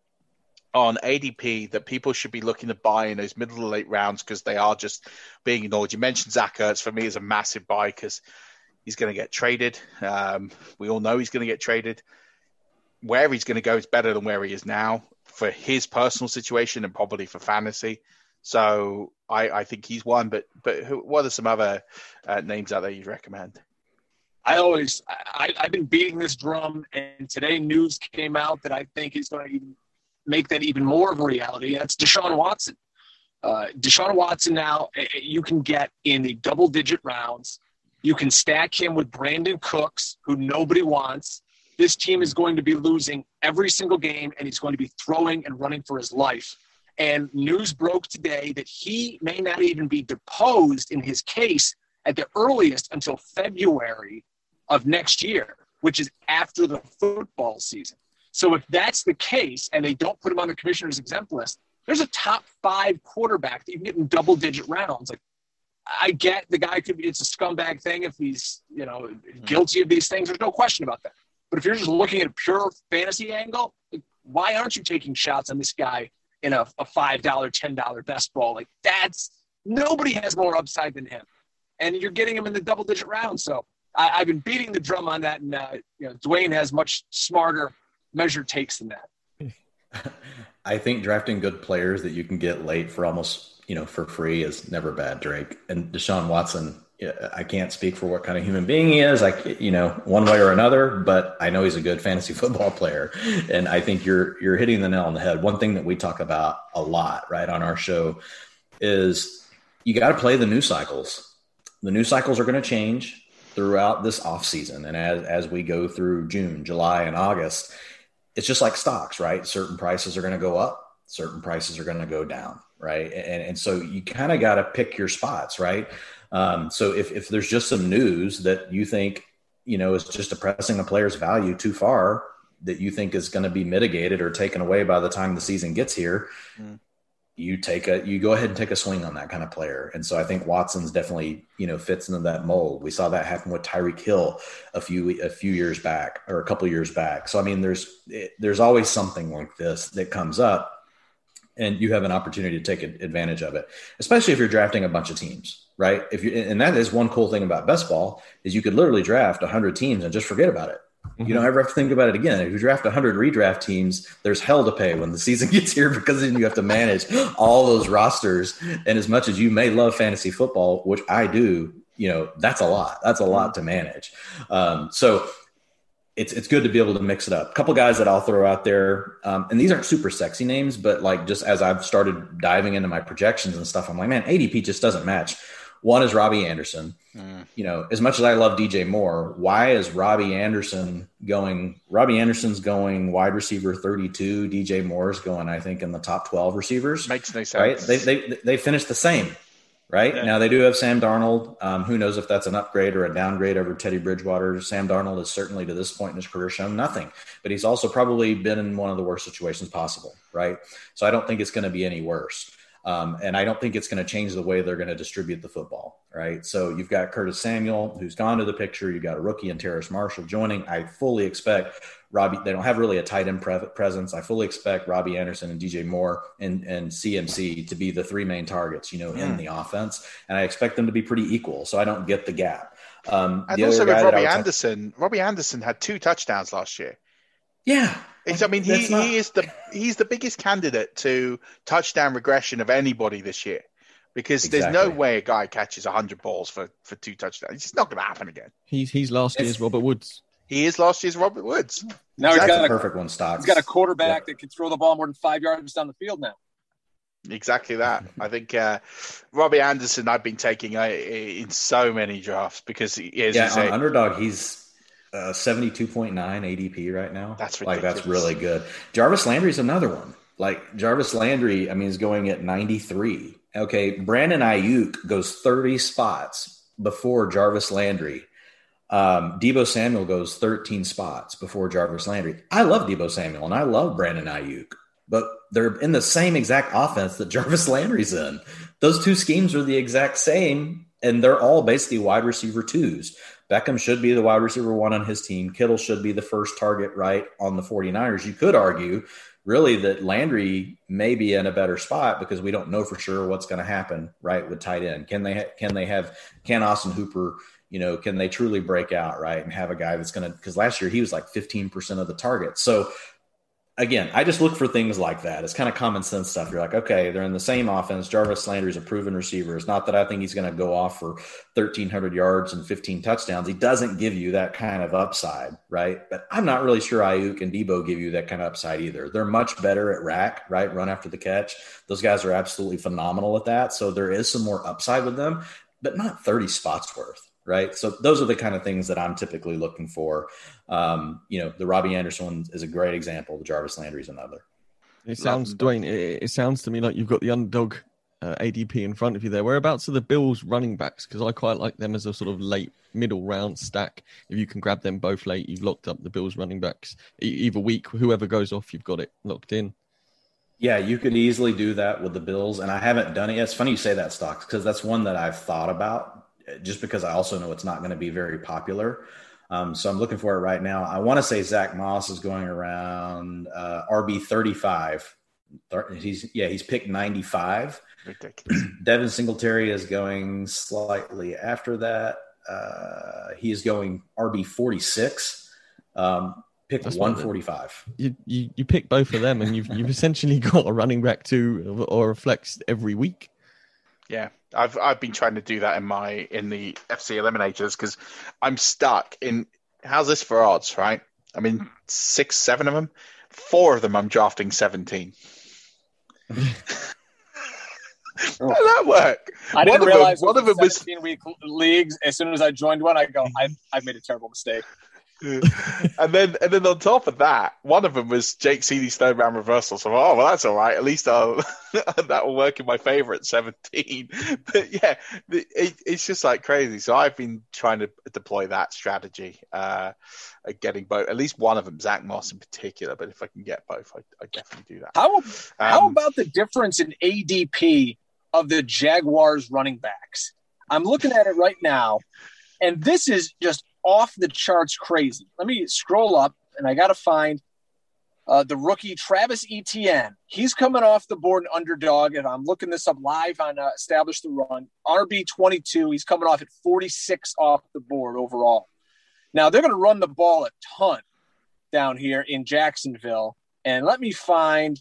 on A D P that people should be looking to buy in those middle to late rounds because they are just being ignored? You mentioned Zach Ertz. For me, is a massive buy because he's going to get traded. Um, we all know he's going to get traded. Where he's going to go is better than where he is now for his personal situation and probably for fantasy. So I, I think he's one. But but who, what are some other uh, names out there you'd recommend? I always I, I've been beating this drum, and today news came out that I think is going to even make that even more of a reality. That's Deshaun Watson. Uh, Deshaun Watson now you can get in the double-digit rounds. You can stack him with Brandon Cooks, who nobody wants. This team is going to be losing every single game, and he's going to be throwing and running for his life. And news broke today that he may not even be deposed in his case at the earliest until February of next year, which is after the football season. So if that's the case and they don't put him on the commissioner's exempt list, there's a top five quarterback that you can get in double digit rounds. Like I get the guy could be, it's a scumbag thing. If he's, you know, guilty of these things, there's no question about that. But if you're just looking at a pure fantasy angle, like, why aren't you taking shots on this guy in a, a five dollar, ten dollar best ball? Like that's nobody has more upside than him. And you're getting him in the double digit rounds. So I, I've been beating the drum on that. And, uh, you know, Dwayne has much smarter measured takes than that. I think drafting good players that you can get late for almost, you know, for free is never bad, Drake. And Deshaun Watson, I can't speak for what kind of human being he is, like, you know, one way or another, but I know he's a good fantasy football player. And I think you're, you're hitting the nail on the head. One thing that we talk about a lot, right, on our show is you got to play the news cycles. The news cycles are going to change throughout this off season. And as, as we go through June, July, and August, it's just like stocks, right? Certain prices are going to go up, certain prices are going to go down, right? And, and so you kind of got to pick your spots, right? Um, so if, if there's just some news that you think, you know, is just depressing a player's value too far that you think is going to be mitigated or taken away by the time the season gets here, mm. you take a, you go ahead and take a swing on that kind of player. And so I think Watson's definitely, you know, fits into that mold. We saw that happen with Tyreek Hill a few, a few years back or a couple years back. So, I mean, there's, it, there's always something like this that comes up and you have an opportunity to take advantage of it, especially if you're drafting a bunch of teams. Right. If you, and that is one cool thing about best ball is you could literally draft a hundred teams and just forget about it. Mm-hmm. You don't ever have to think about it again. If you draft a hundred redraft teams, there's hell to pay when the season gets here because then you have to manage all those rosters. And as much as you may love fantasy football, which I do, you know, that's a lot. That's a lot to manage. Um, so it's it's good to be able to mix it up. A couple guys that I'll throw out there, um, and these aren't super sexy names, but like just as I've started diving into my projections and stuff, I'm like, man, A D P just doesn't match. One is Robbie Anderson. Mm. You know, as much as I love D J Moore, why is Robbie Anderson going? Robbie Anderson's going wide receiver thirty-two. D J Moore's going, I think, in the top twelve receivers. Makes no sense. Right? They they they finished the same. Right yeah. Now they do have Sam Darnold. Um, who knows if that's an upgrade or a downgrade over Teddy Bridgewater? Sam Darnold has certainly to this point in his career shown nothing, but he's also probably been in one of the worst situations possible. Right. So I don't think it's going to be any worse. Um, and I don't think it's going to change the way they're going to distribute the football. Right. So you've got Curtis Samuel, who's gone to the picture. You've got a rookie and Terrace Marshall joining. I fully expect Robbie, they don't have really a tight end pre- presence. I fully expect Robbie Anderson and D J Moore and, and C M C to be the three main targets, you know, mm. in the offense. And I expect them to be pretty equal. So I don't get the gap. Um, and the also with Robbie talk- Anderson, Robbie Anderson had two touchdowns last year. Yeah. It's, I mean, he, not... he is the he's the biggest candidate to touchdown regression of anybody this year, because exactly. there's no way a guy catches one hundred balls for, for two touchdowns. It's just not going to happen again. He's he's last it's, year's Robert Woods. He is last year's Robert Woods. Now he's got a perfect one. Stocks. He's got a quarterback yeah. that can throw the ball more than five yards down the field now. Exactly that. I think uh, Robbie Anderson I've been taking uh, in so many drafts because he is. Yeah, on say, Underdog, he's uh, seventy-two point nine A D P right now. That's ridiculous. Like, that's really good. Jarvis Landry's another one. Like, Jarvis Landry, I mean, is going at ninety-three. Okay, Brandon Ayuk goes thirty spots before Jarvis Landry. Um, Deebo Samuel goes thirteen spots before Jarvis Landry. I love Deebo Samuel, and I love Brandon Ayuk. But they're in the same exact offense that Jarvis Landry's in. Those two schemes are the exact same, and they're all basically wide receiver twos. Beckham should be the wide receiver one on his team. Kittle should be the first target right on the 49ers. You could argue, really, that Landry may be in a better spot because we don't know for sure what's going to happen, right, with tight end. Can they ha- can they have can Austin Hooper, you know, can they truly break out, right, and have a guy that's going to – because last year he was like fifteen percent of the targets. So, again, I just look for things like that. It's kind of common sense stuff. You're like, okay, they're in the same offense. Jarvis Landry's a proven receiver. It's not that I think he's going to go off for thirteen hundred yards and fifteen touchdowns. He doesn't give you that kind of upside, right? But I'm not really sure Ayuk and Deebo give you that kind of upside either. They're much better at rack, right, run after the catch. Those guys are absolutely phenomenal at that. So there is some more upside with them, but not thirty spots worth. Right. So those are the kind of things that I'm typically looking for. Um, you know, the Robbie Anderson one is a great example. The Jarvis Landry is another. It sounds, Dwayne, it, it sounds to me like you've got the underdog uh, A D P in front of you there. Whereabouts are the Bills running backs? Because I quite like them as a sort of late middle round stack. If you can grab them both late, you've locked up the Bills running backs. E- either week, whoever goes off, you've got it locked in. Yeah, you could easily do that with the Bills. And I haven't done it yet. It's funny you say that, Stocks, because that's one that I've thought about. Just because I also know it's not going to be very popular. Um, so I'm looking for it right now. I want to say Zach Moss is going around uh, R B thirty-five. He's yeah, he's picked ninety-five. Ridiculous. Devin Singletary is going slightly after that. Uh, he is going R B forty-six. Um, pick That's one forty-five. You, you you pick both of them, and you've you've essentially got a running back two or a flex every week. Yeah, I've I've been trying to do that in my in the F C Eliminators because I'm stuck in. How's this for odds, right? I mean, six, seven of them. Four of them I'm drafting seventeen. How did that work? I didn't one realize of them, one of them was seventeen week leagues. As soon as I joined one, I go, I've, I've made a terrible mistake. and then and then on top of that, one of them was Jake Seeley's third round reversal. So, oh, well, that's all right. At least I'll, that will work in my favor at seventeen. But yeah, it, it's just like crazy. So I've been trying to deploy that strategy, uh, getting both, at least one of them, Zach Moss in particular. But if I can get both, I, I definitely do that. How, um, how about the difference in A D P of the Jaguars running backs? I'm looking at it right now, and this is just off the charts crazy. Let me scroll up, and I got to find uh, the rookie Travis Etienne. He's coming off the board in Underdog, and I'm looking this up live on uh, Establish the Run. R B twenty-two, he's coming off at forty-six off the board overall. Now, they're going to run the ball a ton down here in Jacksonville. And let me find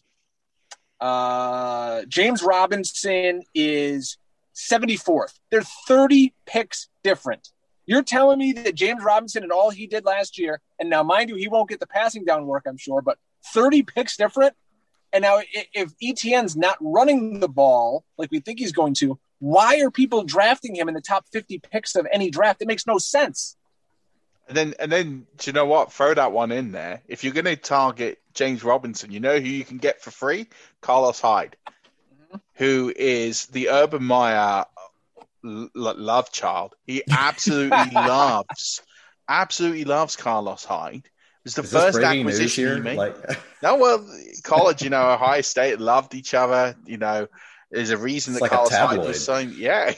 uh, James Robinson is seventy-fourth. They're thirty picks different. You're telling me that James Robinson and all he did last year, and now, mind you, he won't get the passing down work, I'm sure, but thirty picks different? And now if Etienne's not running the ball like we think he's going to, why are people drafting him in the top fifty picks of any draft? It makes no sense. And then, and then, do you know what? Throw that one in there. If you're going to target James Robinson, you know who you can get for free? Carlos Hyde, mm-hmm. who is the Urban Meyer L- love child. He absolutely loves, absolutely loves Carlos Hyde. It was the Is first acquisition he made. Like... no, well, college, you know, Ohio State loved each other. You know, there's a reason it's that like Carlos Hyde was signed. Yeah.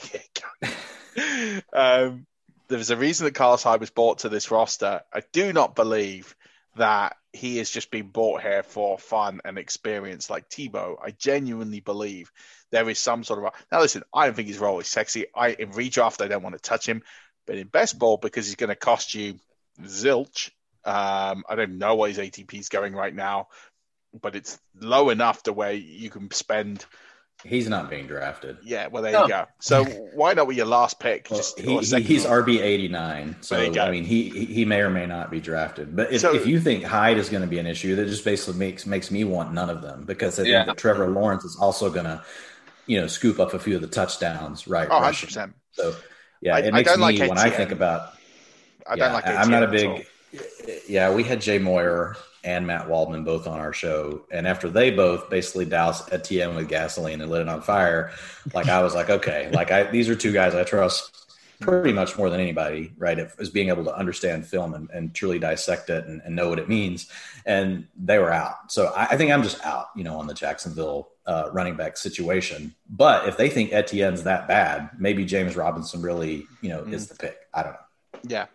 um, there was a reason that Carlos Hyde was brought to this roster. I do not believe that he has just been brought here for fun and experience like Tebow. I genuinely believe there is some sort of – now, listen, I don't think his role is sexy. I In redraft, I don't want to touch him. But in best ball, because he's going to cost you zilch, um, I don't know what his A T P is going right now, but it's low enough to where you can spend He's not being drafted. Yeah, well, there No. you go. So why not with your last pick? Well, Just, he, or he, second he's one? R B eighty-nine. So, There you go. I mean, he he may or may not be drafted. But if, So- if you think Hyde is going to be an issue, that just basically makes makes me want none of them, because I think Yeah. that Trevor Lawrence is also going to, you know, scoop up a few of the touchdowns, right? Oh, one hundred rushing. percent. So, yeah, I- it I makes don't me, like when I Etienne. think about I yeah, don't like I'm not a Etienne at big yeah, we had Jay Moyer and Matt Waldman both on our show. And after they both basically doused Etienne with gasoline and lit it on fire, like I was like, okay, like I, these are two guys I trust pretty much more than anybody, right? Is being able to understand film and, and truly dissect it and, and know what it means. And they were out. So I, I think I'm just out, you know, on the Jacksonville uh, running back situation. But if they think Etienne's that bad, maybe James Robinson really, you know, mm. is the pick. I don't know. Yeah.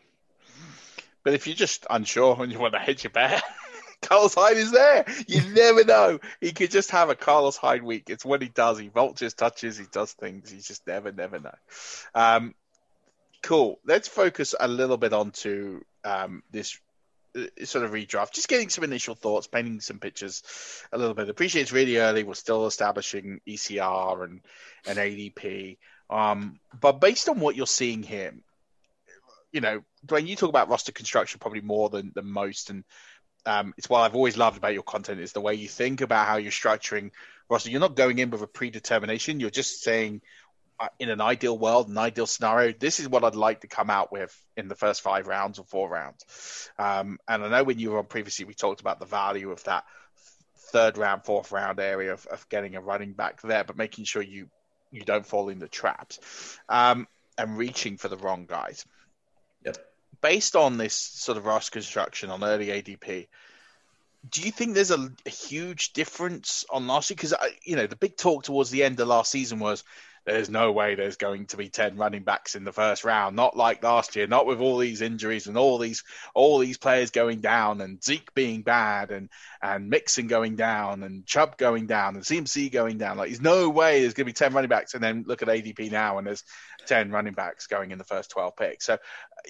But if you're just unsure and you want to hedge your bet, Carlos Hyde is there. You never know. He could just have a Carlos Hyde week. It's what he does. He vultures, touches, he does things. You just never, never know. Um, cool. Let's focus a little bit onto um, this uh, sort of redraft. Just getting some initial thoughts, painting some pictures a little bit. Appreciate it's really early. We're still establishing E C R and, and A D P. Um, but based on what you're seeing here, you know, Dwayne, you talk about roster construction probably more than, than most. And um, it's what I've always loved about your content is the way you think about how you're structuring roster. You're not going in with a predetermination. You're just saying, uh, in an ideal world, an ideal scenario, this is what I'd like to come out with in the first five rounds or four rounds. Um, and I know when you were on previously, we talked about the value of that third round, fourth round area of, of getting a running back there, but making sure you, you don't fall into traps um, and reaching for the wrong guys. Yep. Based on this sort of roster construction on early A D P, do you think there's a, a huge difference on last year? Because, you know, the big talk towards the end of last season was there's no way there's going to be ten running backs in the first round. Not like last year, not with all these injuries and all these all these players going down and Zeke being bad and, and Mixon going down and Chubb going down and C M C going down. Like, there's no way there's going to be ten running backs. And then look at A D P now and there's ten running backs going in the first twelve picks. So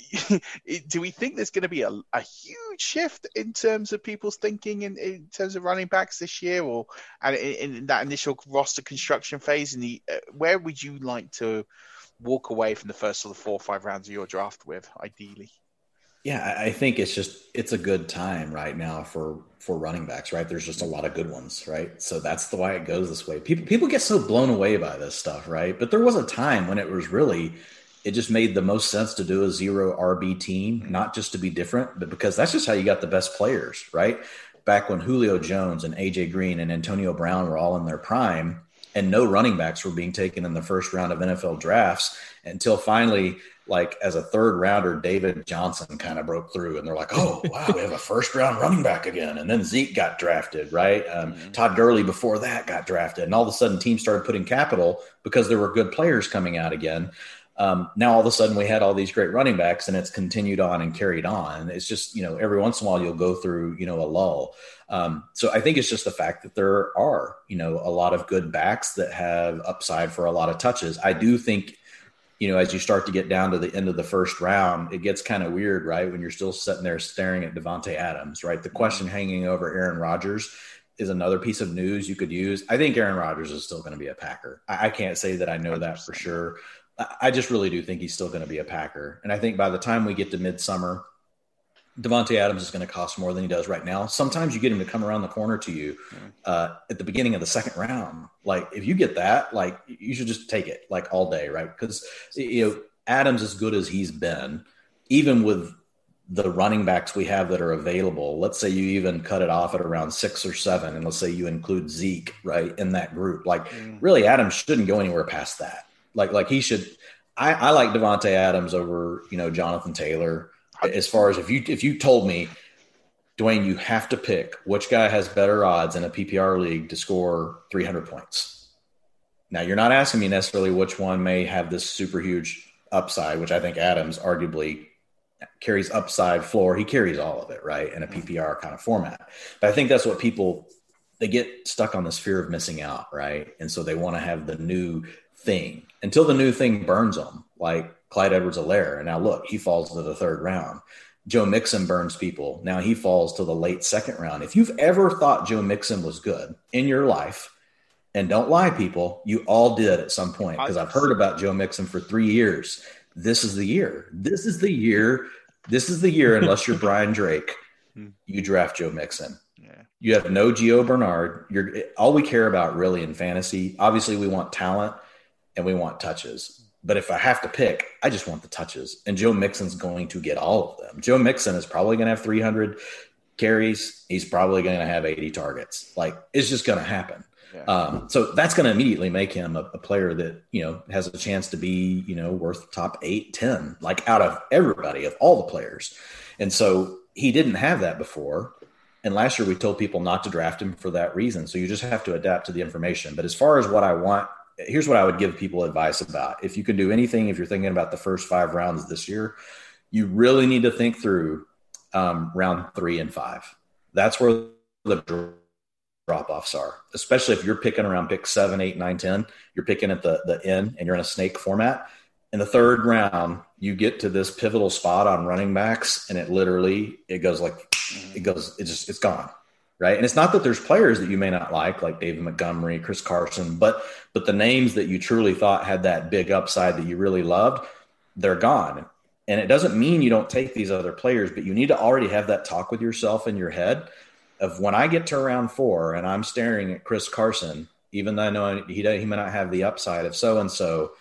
do we think there's going to be a, a huge shift in terms of people's thinking in, in terms of running backs this year, or and in, in that initial roster construction phase? In the uh, where would you like to walk away from the first sort of four or five rounds of your draft with, ideally? Yeah, I think it's just it's a good time right now for for running backs, right? There's just a lot of good ones, right? So that's the why it goes this way. People people get so blown away by this stuff, right? But there was a time when it was really it just made the most sense to do a zero R B team, not just to be different, but because that's just how you got the best players, right? Back when Julio Jones and A J Green and Antonio Brown were all in their prime and no running backs were being taken in the first round of N F L drafts until finally, like as a third rounder, David Johnson kind of broke through and they're like, oh, wow, we have a first round running back again. And then Zeke got drafted, right? Um, mm-hmm. Todd Gurley before that got drafted. And all of a sudden teams started putting capital because there were good players coming out again. Um, now all of a sudden we had all these great running backs and it's continued on and carried on. It's just, you know, every once in a while you'll go through, you know, a lull. Um, so I think it's just the fact that there are, you know, a lot of good backs that have upside for a lot of touches. I do think, you know, as you start to get down to the end of the first round, it gets kind of weird, right? When you're still sitting there staring at Devontae Adams, right? The question hanging over Aaron Rodgers is another piece of news you could use. I think Aaron Rodgers is still going to be a Packer. I, I can't say that I know that for sure. I just really do think he's still going to be a Packer. And I think by the time we get to midsummer, Devontae Adams is going to cost more than he does right now. Sometimes you get him to come around the corner to you uh, at the beginning of the second round. Like if you get that, like you should just take it like all day, right? Because you know Adams, as good as he's been, even with the running backs we have that are available, let's say you even cut it off at around six or seven, and let's say you include Zeke, right, in that group. Like mm. really, Adams shouldn't go anywhere past that. Like, like he should. I, I like Devontae Adams over, you know, Jonathan Taylor. As far as if you if you told me, Dwayne, you have to pick which guy has better odds in a P P R league to score three hundred points. Now, you're not asking me necessarily which one may have this super huge upside, which I think Adams arguably carries upside floor. He carries all of it, right, in a P P R kind of format. But I think that's what people they get stuck on this fear of missing out, right? And so they want to have the new thing until the new thing burns them, like Clyde Edwards-Helaire. And now look, he falls to the third round. Joe Mixon burns people. Now he falls to the late second round. If you've ever thought Joe Mixon was good in your life, And don't lie, people. You all did at some point, because I've heard about Joe Mixon for three years. This is the year. This is the year. This is the year, unless you're Brian Drake, you draft Joe Mixon. Yeah. You have no Gio Bernard. You're all we care about really in fantasy. Obviously, we want talent and we want touches. But if I have to pick, I just want the touches. And Joe Mixon's going to get all of them. Joe Mixon is probably going to have three hundred carries. He's probably going to have eighty targets. Like, it's just going to happen. Yeah. Um, so that's going to immediately make him a, a player that, you know, has a chance to be, you know, worth top eight, ten, like out of everybody, of all the players. And so he didn't have that before. And last year we told people not to draft him for that reason. So you just have to adapt to the information. But as far as what I want, here's what I would give people advice about. If you can do anything, if you're thinking about the first five rounds this year, you really need to think through um, round three and five. That's where the drop-offs are, especially if you're picking around pick seven, eight, nine, ten, you're picking at the, the end and you're in a snake format. In the third round, you get to this pivotal spot on running backs, and it literally, it goes like, it goes, it just, it's gone. Right. And it's not that there's players that you may not like, like David Montgomery, Chris Carson, but, but the names that you truly thought had that big upside that you really loved, they're gone. And it doesn't mean you don't take these other players, but you need to already have that talk with yourself in your head of, when I get to round four and I'm staring at Chris Carson, even though I know he, he may not have the upside of so-and-so,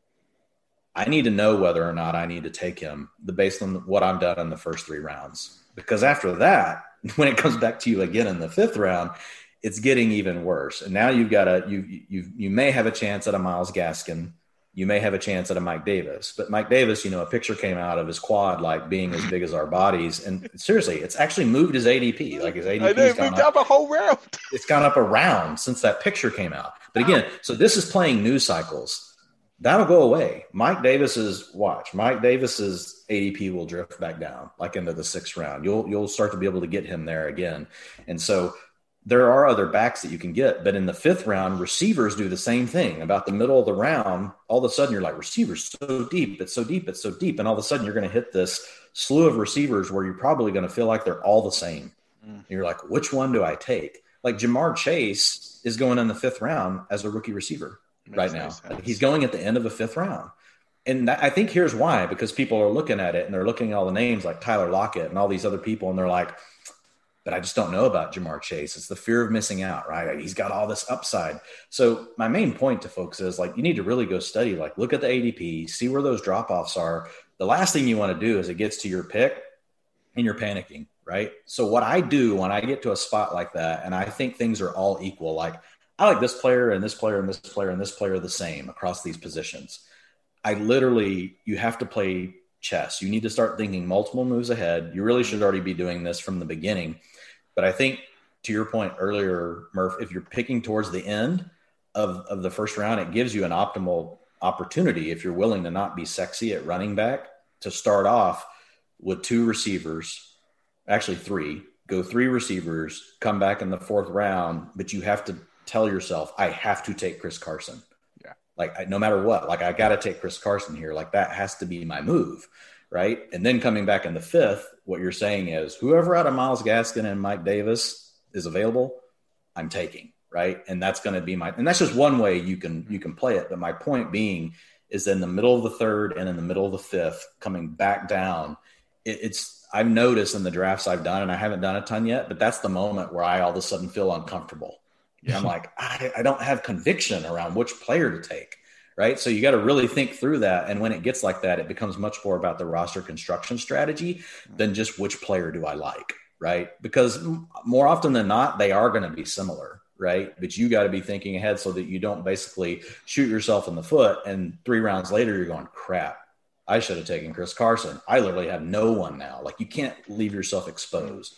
I need to know whether or not I need to take him based on what I've done in the first three rounds. Because after that, when it comes back to you again in the fifth round, it's getting even worse. And now you've got a, you, you, you may have a chance at a Myles Gaskin. You may have a chance at a Mike Davis, but Mike Davis, you know, a picture came out of his quad, like being as big as our bodies. And seriously, it's actually moved his A D P. Like his A D P has gone moved up a whole round. It's gone up a round since that picture came out. But again, so this is playing news cycles. That'll go away. Mike Davis's watch. Mike Davis's A D P will drift back down, like into the sixth round. You'll you'll start to be able to get him there again. And so there are other backs that you can get, but in the fifth round, receivers do the same thing. About the middle of the round, all of a sudden you're like, receivers so deep, it's so deep, it's so deep, and all of a sudden you're going to hit this slew of receivers where you're probably going to feel like they're all the same. Mm. And you're like, which one do I take? Like Jamar Chase is going in the fifth round as a rookie receiver. Makes right now. Like he's going at the end of the fifth round. And that, I think here's why, because people are looking at it and they're looking at all the names like Tyler Lockett and all these other people. And they're like, but I just don't know about Jamar Chase. It's the fear of missing out, right? He's got all this upside. So my main point to folks is like, you need to really go study, like look at the A D P, see where those drop-offs are. The last thing you want to do is it gets to your pick and you're panicking, right? So what I do when I get to a spot like that, and I think things are all equal, like, I like this player and this player and this player and this player the same across these positions. I literally, you have to play chess. You need to start thinking multiple moves ahead. You really should already be doing this from the beginning. But I think to your point earlier, Murph, if you're picking towards the end of, of the first round, it gives you an optimal opportunity, if you're willing to not be sexy at running back, to start off with two receivers, actually three, go three receivers, come back in the fourth round, but you have to tell yourself, I have to take Chris Carson. Yeah. Like I, no matter what, like I got to take Chris Carson here. Like that has to be my move. Right. And then coming back in the fifth, what you're saying is whoever out of Myles Gaskin and Mike Davis is available, I'm taking. Right. And that's going to be my, and that's just one way you can, you can play it. But my point being is in the middle of the third and in the middle of the fifth, coming back down, it, it's, I've noticed in the drafts I've done, and I haven't done a ton yet, but that's the moment where I all of a sudden feel uncomfortable. I'm like, I, I don't have conviction around which player to take, right? So you got to really think through that. And when it gets like that, it becomes much more about the roster construction strategy than just which player do I like, right? Because more often than not, they are going to be similar, right? But you got to be thinking ahead so that you don't basically shoot yourself in the foot. And three rounds later, you're going, crap, I should have taken Chris Carson. I literally have no one now. Like you can't leave yourself exposed.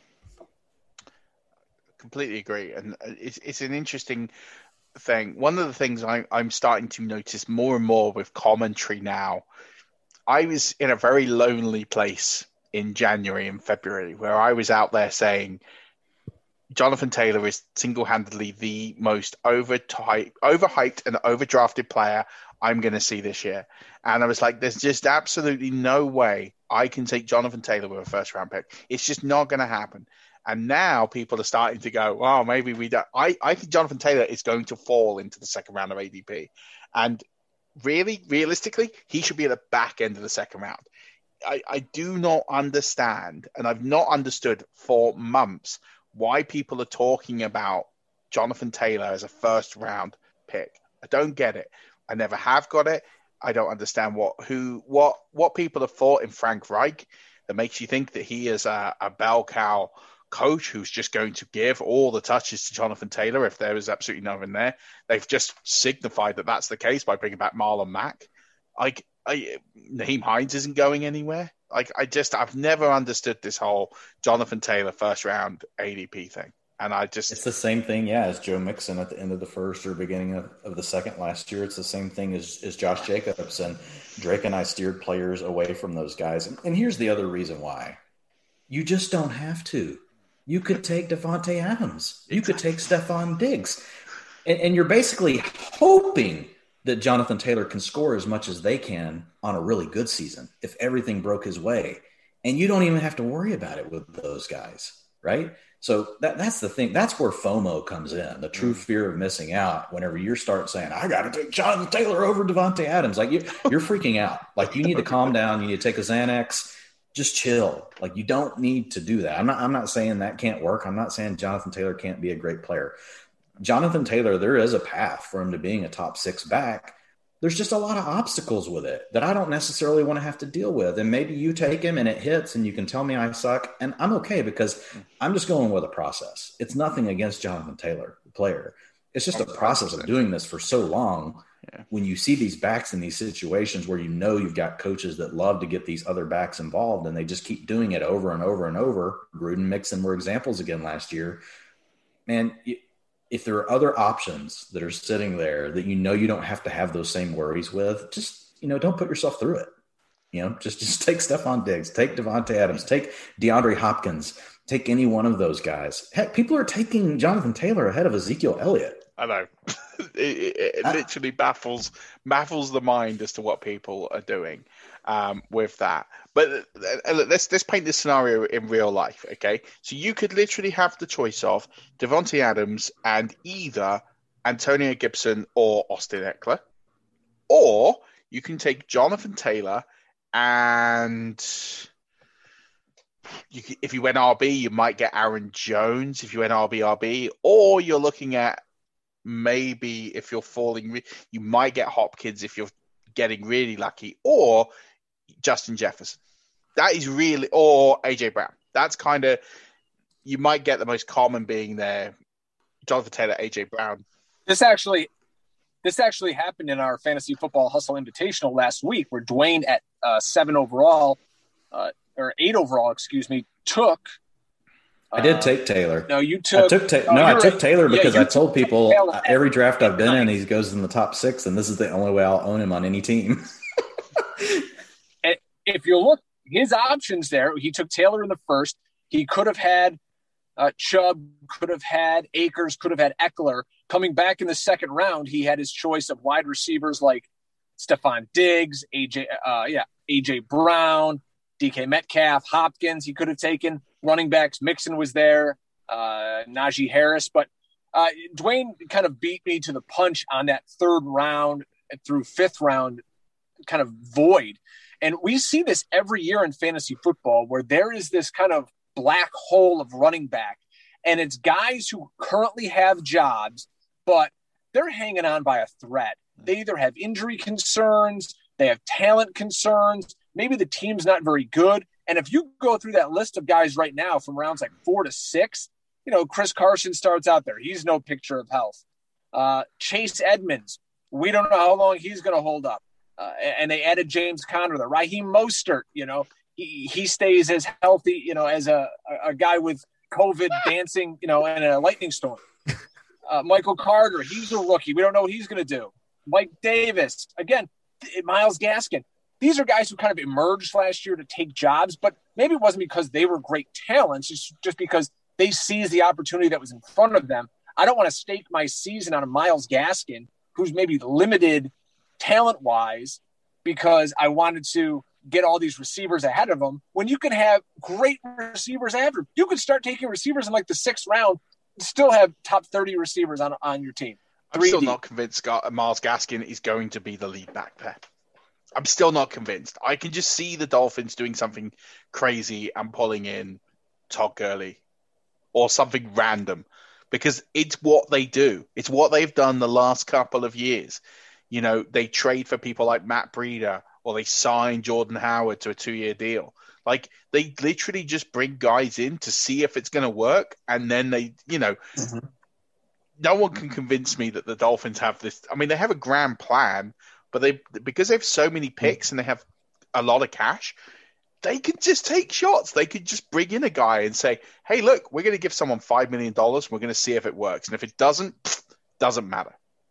Completely agree, and it's it's an interesting thing. One of the things I'm I'm starting to notice more and more with commentary now. I was in a very lonely place in January and February where I was out there saying Jonathan Taylor is single-handedly the most overhyped, overhyped and overdrafted player I'm going to see this year, and I was like, there's just absolutely no way I can take Jonathan Taylor with a first-round pick. It's just not going to happen. And now people are starting to go, well, maybe we don't. I, I think Jonathan Taylor is going to fall into the second round of A D P. And really, realistically, he should be at the back end of the second round. I, I do not understand, and I've not understood for months, why people are talking about Jonathan Taylor as a first round pick. I don't get it. I never have got it. I don't understand what who what what people have thought in Frank Reich that makes you think that he is a, a bell cow coach who's just going to give all the touches to Jonathan Taylor if there is absolutely nothing there. They've just signified that that's the case by bringing back Marlon Mack. Like, I, Naheem Hines isn't going anywhere. Like, I just, I've never understood this whole Jonathan Taylor first round A D P thing. And I just... It's the same thing, yeah, as Joe Mixon at the end of the first or beginning of, of the second last year. It's the same thing as, as Josh Jacobs. And Drake and I steered players away from those guys. And, and here's the other reason why. You just don't have to. You could take Davante Adams. You could take Stephon Diggs. And, and you're basically hoping that Jonathan Taylor can score as much as they can on a really good season if everything broke his way. And you don't even have to worry about it with those guys, right? So that, that's the thing. That's where FOMO comes in, the true fear of missing out. Whenever you start saying, I got to take Jonathan Taylor over Davante Adams, like you, you're freaking out. Like, you need to calm down. You need to take a Xanax. Just chill. Like, you don't need to do that. I'm not, I'm not saying that can't work. I'm not saying Jonathan Taylor can't be a great player. Jonathan Taylor, there is a path for him to being a top six back. There's just a lot of obstacles with it that I don't necessarily want to have to deal with. And maybe you take him and it hits and you can tell me I suck. And I'm okay because I'm just going with a process. It's nothing against Jonathan Taylor, the player. It's just a process of doing this for so long. Yeah. When you see these backs in these situations where you know you've got coaches that love to get these other backs involved and they just keep doing it over and over and over. Gruden, Mixon were examples again last year. Man, if there are other options that are sitting there that you know you don't have to have those same worries with, just, you know, don't put yourself through it. You know, just, just take Stephon Diggs, take Davante Adams, take DeAndre Hopkins, take any one of those guys. Heck, people are taking Jonathan Taylor ahead of Ezekiel Elliott. I know. it, it, it literally baffles baffles the mind as to what people are doing um, with that. But uh, let's let's paint this scenario in real life, okay? So you could literally have the choice of Davante Adams and either Antonio Gibson or Austin Eckler, or you can take Jonathan Taylor and you, if you went R B, you might get Aaron Jones if you went R B R B, or you're looking at maybe if you're falling, you might get Hopkins if you're getting really lucky, or Justin Jefferson. That is really, or A J Brown. That's kind of, you might get the most common being there, Jonathan Taylor, A J Brown. This actually, this actually happened in our Fantasy Football Hustle Invitational last week, where Dwayne at uh, seven overall, uh, or eight overall, excuse me, took. I did take Taylor. No, you took. I took ta- oh, no, I took right. Taylor because yeah, I told people Taylor. every draft I've been in, he goes in the top six, and this is the only way I'll own him on any team. And if you look, his options there, he took Taylor in the first. He could have had uh, Chubb, could have had Akers, could have had Eckler. Coming back in the second round, he had his choice of wide receivers like Stephon Diggs, A J, uh, yeah, A J Brown, D K Metcalf, Hopkins. He could have taken running backs. Mixon was there, uh, Najee Harris. But uh, Dwayne kind of beat me to the punch on that third round through fifth round kind of void. And we see this every year in fantasy football where there is this kind of black hole of running back. And it's guys who currently have jobs, but they're hanging on by a thread. They either have injury concerns, they have talent concerns, maybe the team's not very good. And if you go through that list of guys right now from rounds like four to six, you know, Chris Carson starts out there. He's no picture of health. Uh, Chase Edmonds, we don't know how long he's going to hold up. Uh, and they added James Conner there. Raheem Mostert, you know, he, he stays as healthy, you know, as a, a guy with COVID dancing, you know, in a lightning storm. Uh, Michael Carter, he's a rookie. We don't know what he's going to do. Mike Davis, again, Myles Gaskin. These are guys who kind of emerged last year to take jobs, but maybe it wasn't because they were great talents. It's just because they seized the opportunity that was in front of them. I don't want to stake my season on a Myles Gaskin, who's maybe limited talent-wise, because I wanted to get all these receivers ahead of them when you can have great receivers after. You could start taking receivers in like the sixth round, still have top thirty receivers on on your team. I'm still not convinced Myles Gaskin is going to be the lead back there. I'm still not convinced. I can just see the Dolphins doing something crazy and pulling in Todd Gurley or something random because it's what they do. It's what they've done the last couple of years. You know, they trade for people like Matt Breida or they sign Jordan Howard to a two-year deal. Like, they literally just bring guys in to see if it's going to work, and then they, you know, mm-hmm. no one can convince me that the Dolphins have this. I mean, they have a grand plan, but they because they have so many picks and they have a lot of cash, they could just take shots. They could just bring in a guy and say, hey, look, we're going to give someone five million dollars. We're going to see if it works. And if it doesn't, pff, doesn't matter.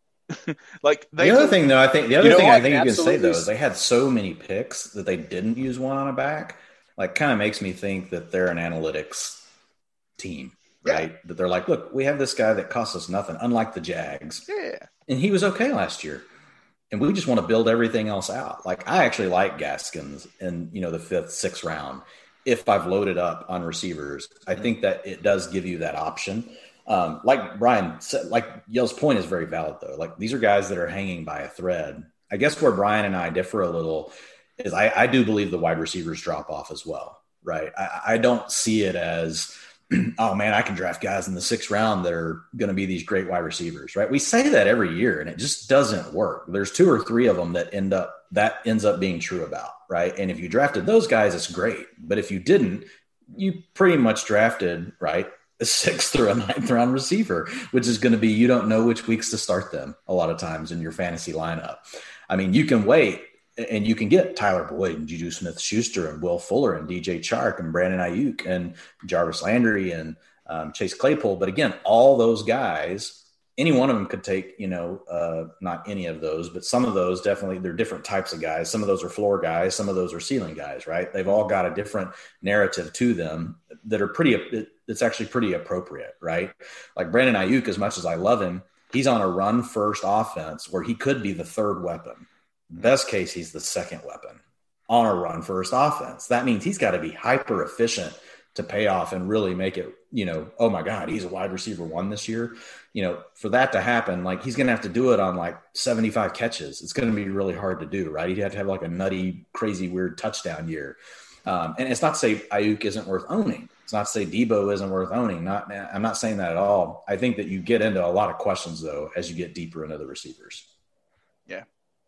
Like they the other thing, though, I think the other you know thing what? I think you can Absolutely. say, though, is they had so many picks that they didn't use one on a back. Like, kind of makes me think that they're an analytics team, right? Yeah. That they're like, look, we have this guy that costs us nothing, unlike the Jags. Yeah. And he was okay last year. And we just want to build everything else out. Like, I actually like Gaskins in, you know, the fifth, sixth round. If I've loaded up on receivers, I think that it does give you that option. Um, like Brian said, like Yale's point is very valid, though. Like, these are guys that are hanging by a thread. I guess where Brian and I differ a little is I, I do believe the wide receivers drop off as well, right? I, I don't see it as, oh, man, I can draft guys in the sixth round that are going to be these great wide receivers, right? We say that every year, and it just doesn't work. There's two or three of them that end up that ends up being true about, right? And if you drafted those guys, it's great. But if you didn't, you pretty much drafted, right, a sixth or a ninth round receiver, which is going to be you don't know which weeks to start them a lot of times in your fantasy lineup. I mean, you can wait and you can get Tyler Boyd and Juju Smith-Schuster and Will Fuller and D J Chark and Brandon Ayuk and Jarvis Landry and um, Chase Claypool. But again, all those guys, any one of them could take, you know, uh, not any of those, but some of those definitely, they're different types of guys. Some of those are floor guys. Some of those are ceiling guys, right? They've all got a different narrative to them that are pretty, it's actually pretty appropriate, right? Like Brandon Ayuk, as much as I love him, he's on a run first offense where he could be the third weapon. Best case, he's the second weapon on a run first offense. That means he's got to be hyper efficient to pay off and really make it, you know, oh my God, he's a wide receiver one this year. You know, for that to happen, like he's going to have to do it on like seventy-five catches. It's going to be really hard to do, right? He'd have to have like a nutty, crazy, weird touchdown year. Um, and it's not to say Ayuk isn't worth owning. It's not to say Debo isn't worth owning. Not, I'm not saying that at all. I think that you get into a lot of questions though, as you get deeper into the receivers. Yeah.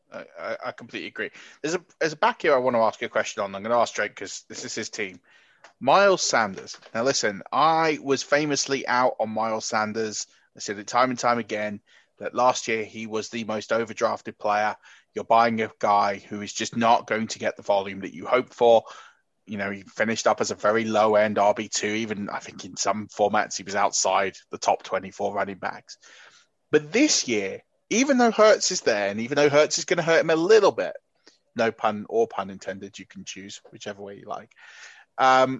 I, I completely agree. There's a there's a back here I want to ask you a question on. I'm going to ask Drake because this is his team. Miles Sanders. Now, listen, I was famously out on Miles Sanders. I said it time and time again that last year he was the most overdrafted player. You're buying a guy who is just not going to get the volume that you hope for. You know, he finished up as a very low-end R B two. Even, I think, in some formats, he was outside the top twenty-four running backs. But this year, even though Hurts is there, and even though Hurts is going to hurt him a little bit, no pun or pun intended, you can choose whichever way you like. Um,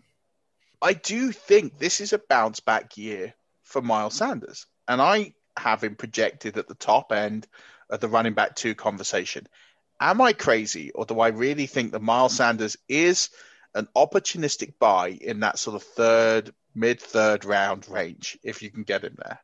I do think this is a bounce back year for Miles Sanders. And I have him projected at the top end of the running back two conversation. Am I crazy, or do I really think that Miles Sanders is an opportunistic buy in that sort of third, mid-third round range, if you can get him there?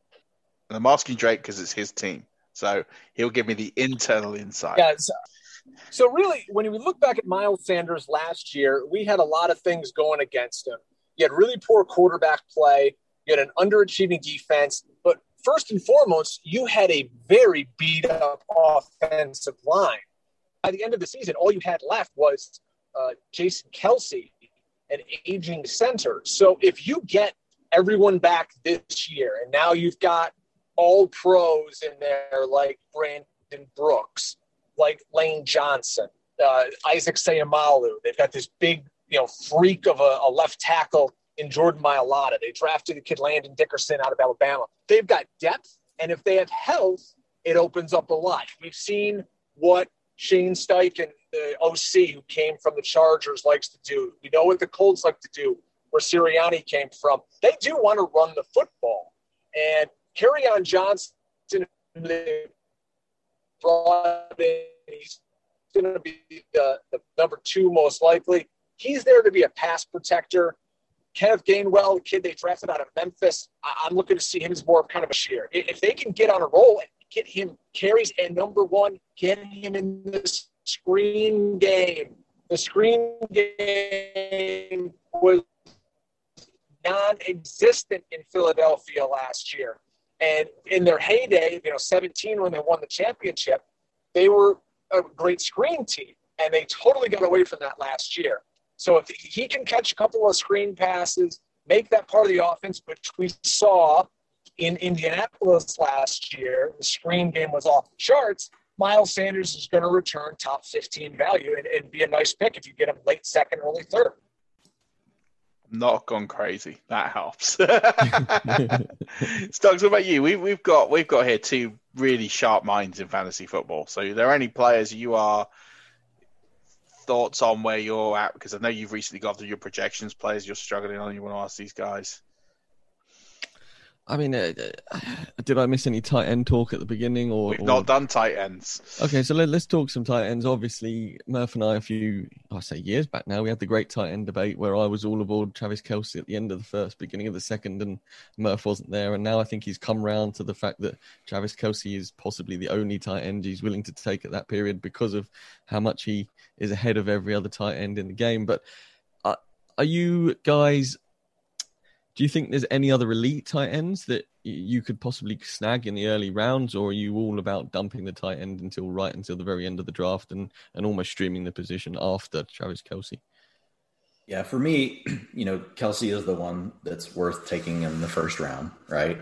And I'm asking Drake because it's his team. So he'll give me the internal insight. Yeah. So, so really, when we look back at Miles Sanders last year, we had a lot of things going against him. You had really poor quarterback play. You had an underachieving defense. But first and foremost, you had a very beat-up offensive line. By the end of the season, all you had left was uh, Jason Kelce, an aging center. So if you get everyone back this year, and now you've got all pros in there like Brandon Brooks, like Lane Johnson, uh, Isaac Sayamalu. They've got this big, you know, freak of a, a left tackle in Jordan Mailata. They drafted the kid Landon Dickerson out of Alabama. They've got depth, and if they have health, it opens up a lot. We've seen what Shane Steichen, the O C who came from the Chargers, likes to do. We know what the Colts like to do, where Sirianni came from. They do want to run the football. And Kerryon Johnson, they brought in, he's going to be the, the number two most likely. He's there to be a pass protector. Kenneth Gainwell, the kid they drafted out of Memphis, I, I'm looking to see him as more of kind of a sheer. If they can get on a roll and get him carries, and number one, get him in the screen game. The screen game was non-existent in Philadelphia last year. And in their heyday, you know, seventeen, when they won the championship, they were a great screen team, and they totally got away from that last year. So if he can catch a couple of screen passes, make that part of the offense, which we saw in Indianapolis last year, the screen game was off the charts. Miles Sanders is going to return top fifteen value and, and be a nice pick if you get him late second, early third. Not gone crazy. That helps. Stokes, what about you? We, we've got we've got here two really sharp minds in fantasy football. So, are there any players you are thoughts on where you're at? Because I know you've recently got through your projections, players you're struggling on. You want to ask these guys? I mean, uh, did I miss any tight end talk at the beginning? Or We've or... not done tight ends. Okay, so let, let's talk some tight ends. Obviously, Murph and I, a few, I say years back now, we had the great tight end debate where I was all aboard Travis Kelce at the end of the first, beginning of the second, and Murph wasn't there. And now I think he's come round to the fact that Travis Kelce is possibly the only tight end he's willing to take at that period because of how much he is ahead of every other tight end in the game. But uh, are you guys... Do you think there's any other elite tight ends that you could possibly snag in the early rounds, or are you all about dumping the tight end until right until the very end of the draft and, and almost streaming the position after Travis Kelce? Yeah, for me, you know, Kelce is the one that's worth taking in the first round, right?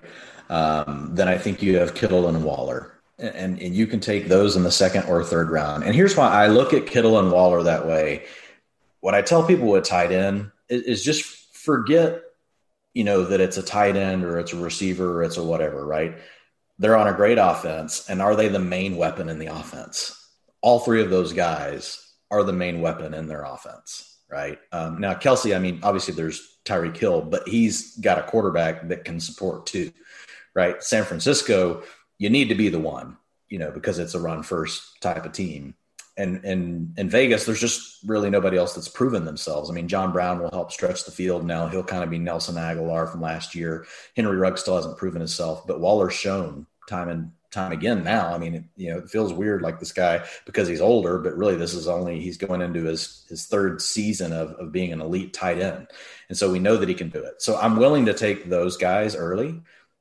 Um, then I think you have Kittle and Waller, and, and you can take those in the second or third round. And here's why I look at Kittle and Waller that way. What I tell people with tight end is, is just forget – you know, that it's a tight end or it's a receiver or it's a whatever, right? They're on a great offense. And are they the main weapon in the offense? All three of those guys are the main weapon in their offense, right? Um, now, Kelce, I mean, obviously there's Tyreek Hill, but he's got a quarterback that can support two, right? San Francisco, you need to be the one, you know, because it's a run first type of team. And and in Vegas, there's just really nobody else that's proven themselves. I mean, John Brown will help stretch the field now. He'll kind of be Nelson Aguilar from last year. Henry Ruggs still hasn't proven himself, but Waller's shown time and time again now. I mean, it, you know, it feels weird like this guy because he's older, but really this is only he's going into his his third season of, of being an elite tight end. And so we know that he can do it. So I'm willing to take those guys early.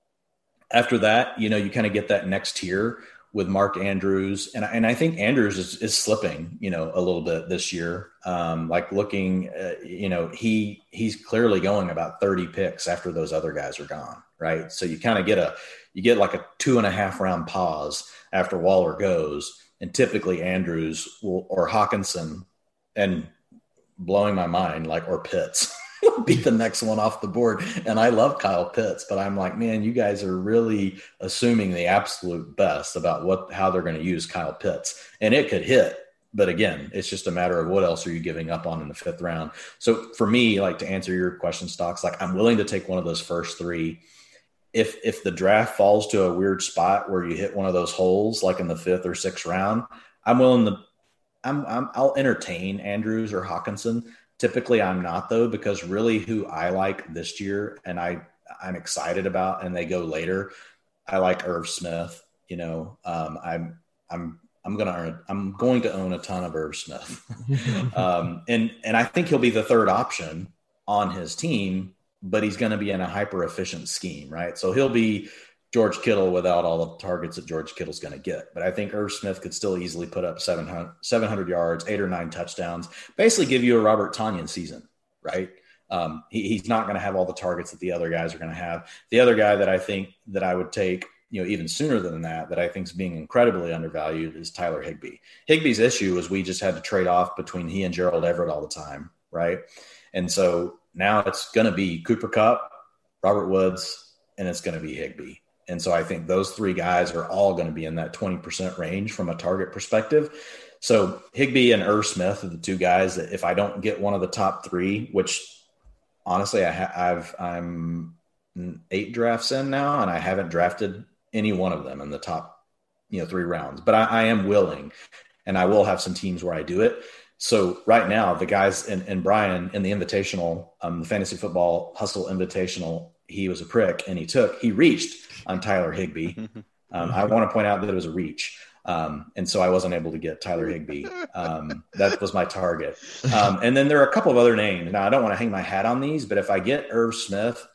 After that, you know, you kind of get that next tier with Mark Andrews. And, and I think Andrews is, is slipping, you know, a little bit this year. Um, like looking, uh, you know, he he's clearly going about thirty picks after those other guys are gone, right? So you kind of get a, you get like a two and a half round pause after Waller goes. And typically Andrews will, or Hawkinson, and blowing my mind, like, or Pitts be the next one off the board. And I love Kyle Pitts, but I'm like, man, you guys are really assuming the absolute best about what how they're going to use Kyle Pitts. And it could hit. But again, it's just a matter of what else are you giving up on in the fifth round. So for me, like to answer your question, Stocks, like I'm willing to take one of those first three. If if the draft falls to a weird spot where you hit one of those holes, like in the fifth or sixth round, I'm willing to I'm, I'm I'll entertain Andrews or Hawkinson. Typically I'm not though, because really who I like this year and I I'm excited about, and they go later. I like Irv Smith, you know, um, I'm, I'm, I'm going to earn, I'm going to own a ton of Irv Smith. um, and, and I think he'll be the third option on his team, but he's going to be in a hyper efficient scheme, right? So he'll be George Kittle without all the targets that George Kittle's going to get. But I think Irv Smith could still easily put up seven hundred, seven hundred yards, eight or nine touchdowns, basically give you a Robert Tonyan season, right? Um, he, he's not going to have all the targets that the other guys are going to have. The other guy that I think that I would take, you know, even sooner than that, that I think is being incredibly undervalued is Tyler Higbee. Higbee's issue was we just had to trade off between he and Gerald Everett all the time, right? And so now it's going to be Cooper Kupp, Robert Woods, and it's going to be Higbee. And so I think those three guys are all going to be in that twenty percent range from a target perspective. So Higbee and Irv Smith are the two guys that if I don't get one of the top three, which honestly I ha- I've I'm eight drafts in now, and I haven't drafted any one of them in the top, you know, three rounds. But I, I am willing and I will have some teams where I do it. So right now, the guys and, and Brian in the Invitational, um, the Fantasy Football Hustle Invitational, he was a prick and he took, he reached on Tyler Higbee. Um, I want to point out that it was a reach. Um, and so I wasn't able to get Tyler Higbee. Um, that was my target. Um, and then there are a couple of other names. Now I don't want to hang my hat on these, but if I get Irv Smith,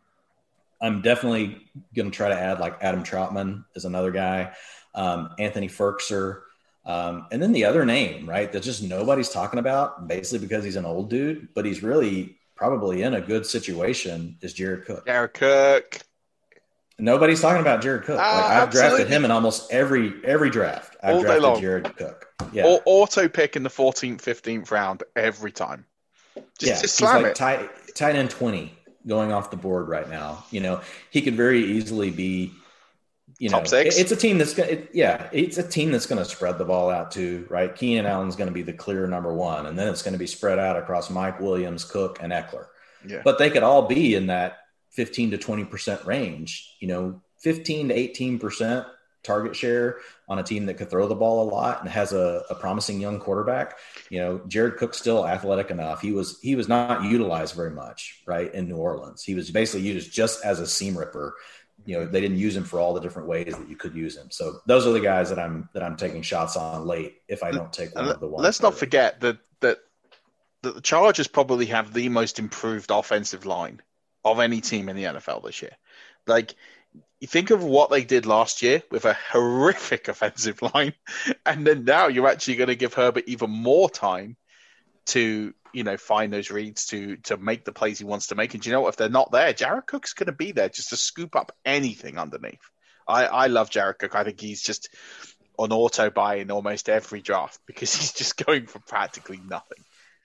I'm definitely going to try to add like Adam Troutman is another guy. Um, Anthony Ferkser. Um, and then the other name, right, that just nobody's talking about, basically because he's an old dude, but he's really probably in a good situation, is Jared Cook. Jared Cook. Nobody's talking about Jared Cook. Uh, like, I've absolutely. drafted him in almost every every draft. I've All day drafted long. Jared Cook. Yeah. Or auto pick in the fourteenth, fifteenth round every time. Just, yeah, just he's slam like it. tight, tight end twenty going off the board right now. You know, he could very easily be, you know, top six. it- it's a team that's going to, yeah, it's a team that's going to spread the ball out too, right? Keenan Allen's going to be the clear number one, and then it's going to be spread out across Mike Williams, Cook, and Eckler. Yeah. But they could all be in that fifteen to twenty percent range, you know, fifteen to eighteen percent target share on a team that could throw the ball a lot and has a, a promising young quarterback. You know, Jared Cook's still athletic enough. He was, he was not utilized very much, right, in New Orleans. He was basically used just as a seam ripper. You know, they didn't use him for all the different ways that you could use him. So those are the guys that I'm, that I'm taking shots on late if I don't take one of the ones. Let's not forget that, that, that the Chargers probably have the most improved offensive line of any team in the N F L this year. Like, you think of what they did last year with a horrific offensive line, and then now you're actually going to give Herbert even more time to, you know, find those reads, to to make the plays he wants to make. And do you know what? If they're not there, Jared Cook's going to be there just to scoop up anything underneath. I, I love Jared Cook. I think he's just on auto buy in almost every draft because he's just going for practically nothing.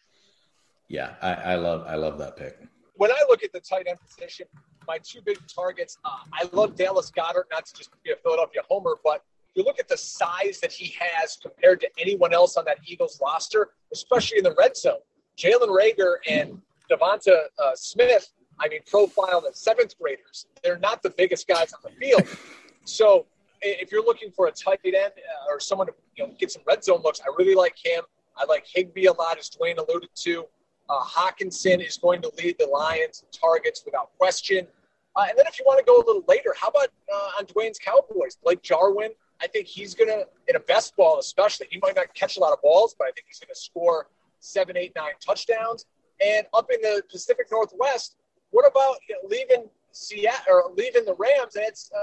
Yeah, I, I love I love that pick. When I look at the tight end position, my two big targets, uh, I love Dallas Goedert, not to just be a Philadelphia homer, but if you look at the size that he has compared to anyone else on that Eagles roster, especially in the red zone, Jalen Reagor and Devonta uh, Smith, I mean, profiled as seventh graders. They're not the biggest guys on the field. So if you're looking for a tight end uh, or someone to, you know, get some red zone looks, I really like him. I like Higbee a lot, as Dwayne alluded to. Uh, Hawkinson is going to lead the Lions in targets without question. Uh, and then if you want to go a little later, how about uh, on Dwayne's Cowboys? Blake Jarwin, I think he's going to, in a best ball especially, he might not catch a lot of balls, but I think he's going to score seven, eight, nine touchdowns. And up in the Pacific Northwest, what about, you know, leaving Seattle or leaving the Rams? And it's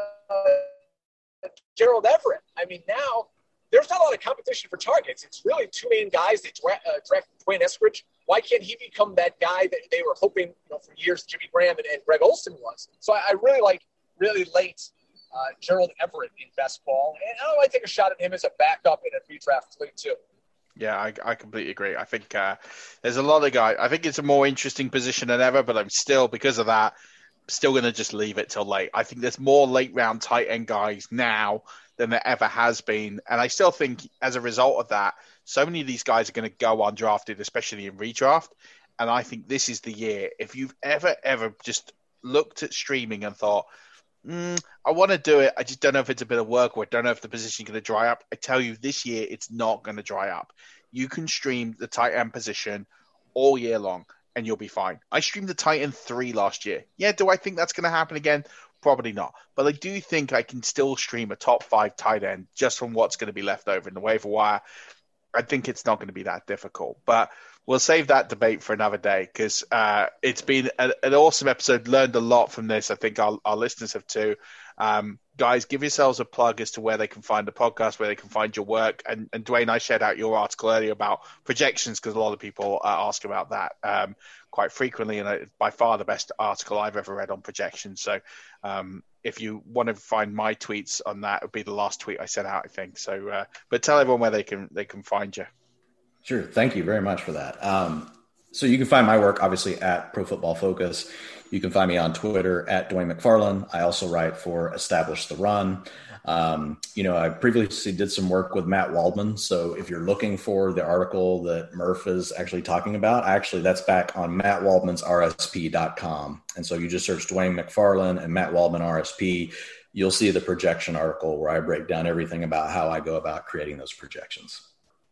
uh, Gerald Everett. I mean, now there's not a lot of competition for targets. It's really two main guys. They dra- uh, drafted Dwayne Eskridge. Why can't he become that guy that they were hoping, you know, for years Jimmy Graham and, and Greg Olsen was? So I, I really like really late uh, Gerald Everett in best ball. And I might take a shot at him as a backup in a redraft league too. Yeah, I, I completely agree. I think uh, there's a lot of guys. I think it's a more interesting position than ever, but I'm still, because of that, still going to just leave it till late. I think there's more late round tight end guys now than there ever has been. And I still think as a result of that, so many of these guys are going to go undrafted, especially in redraft. And I think this is the year. If you've ever, ever just looked at streaming and thought, mm, I want to do it, I just don't know if it's a bit of work, or I don't know if the position is going to dry up. I tell you, this year, it's not going to dry up. You can stream the tight end position all year long, and you'll be fine. I streamed the tight end three last year. Yeah, do I think that's going to happen again? Probably not. But I do think I can still stream a top five tight end just from what's going to be left over in the waiver wire. I think it's not going to be that difficult. But we'll save that debate for another day, because uh, it's been a, an awesome episode. Learned a lot from this. I think our, our listeners have too. Um, guys, give yourselves a plug as to where they can find the podcast, where they can find your work. And, and Dwayne, I shared out your article earlier about projections, because a lot of people uh, ask about that um, quite frequently. And it's by far the best article I've ever read on projections. So um, if you want to find my tweets on that, it would be the last tweet I sent out, I think. So, uh, but tell everyone where they can they can find you. Sure. Thank you very much for that. Um, so you can find my work, obviously, at Pro Football Focus. You can find me on Twitter at Dwayne McFarland. I also write for Establish the Run. Um, you know, I previously did some work with Matt Waldman. So if you're looking for the article that Murph is actually talking about, actually that's back on Matt Waldman's R S P dot com. And so you just search Dwayne McFarland and Matt Waldman R S P. You'll see the projection article where I break down everything about how I go about creating those projections.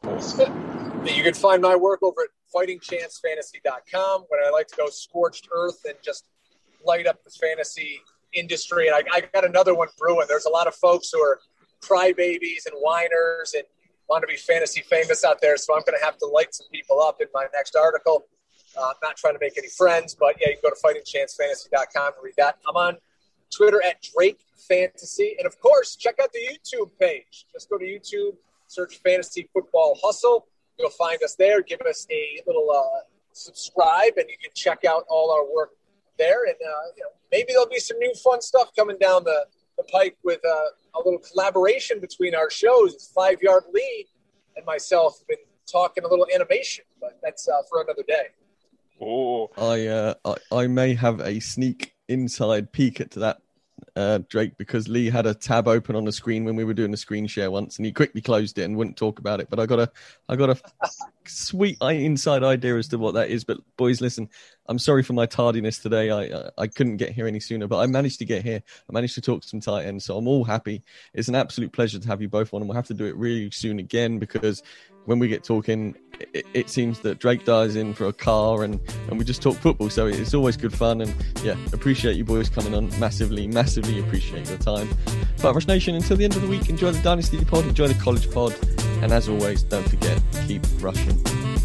You can find my work over at fighting chance fantasy dot com, when I like to go scorched earth and just light up the fantasy industry. And I, I got another one brewing. There's a lot of folks who are crybabies and whiners and want to be fantasy famous out there. So I'm going to have to light some people up in my next article. Uh, I'm not trying to make any friends, but yeah, you can go to fighting chance fantasy dot com and read that. I'm on Twitter at Drake Fantasy. And of course, check out the YouTube page. Just go to YouTube, search Fantasy Football Hustle. You'll find us there. Give us a little uh, subscribe, and you can check out all our work there. And uh, you know, maybe there'll be some new fun stuff coming down the, the pike with uh, a little collaboration between our shows. Five Yard Lee and myself have been talking a little animation, but that's uh, for another day. Oh, I, uh, I I may have a sneak inside peek at that, uh, Drake, because Lee had a tab open on the screen when we were doing a screen share once, and he quickly closed it and wouldn't talk about it. But I got a I got a sweet inside idea as to what that is. But boys, listen, I'm sorry for my tardiness today. I I couldn't get here any sooner, but I managed to get here. I managed to talk to some tight ends, so I'm all happy. It's an absolute pleasure to have you both on, and we'll have to do it really soon again, because when we get talking, it, it seems that Drake dives in for a car and, and we just talk football. So it's always good fun. And yeah, appreciate you boys coming on. Massively, massively appreciate your time. But Rush Nation, until the end of the week, enjoy the Dynasty pod, enjoy the College pod. And as always, don't forget, keep rushing.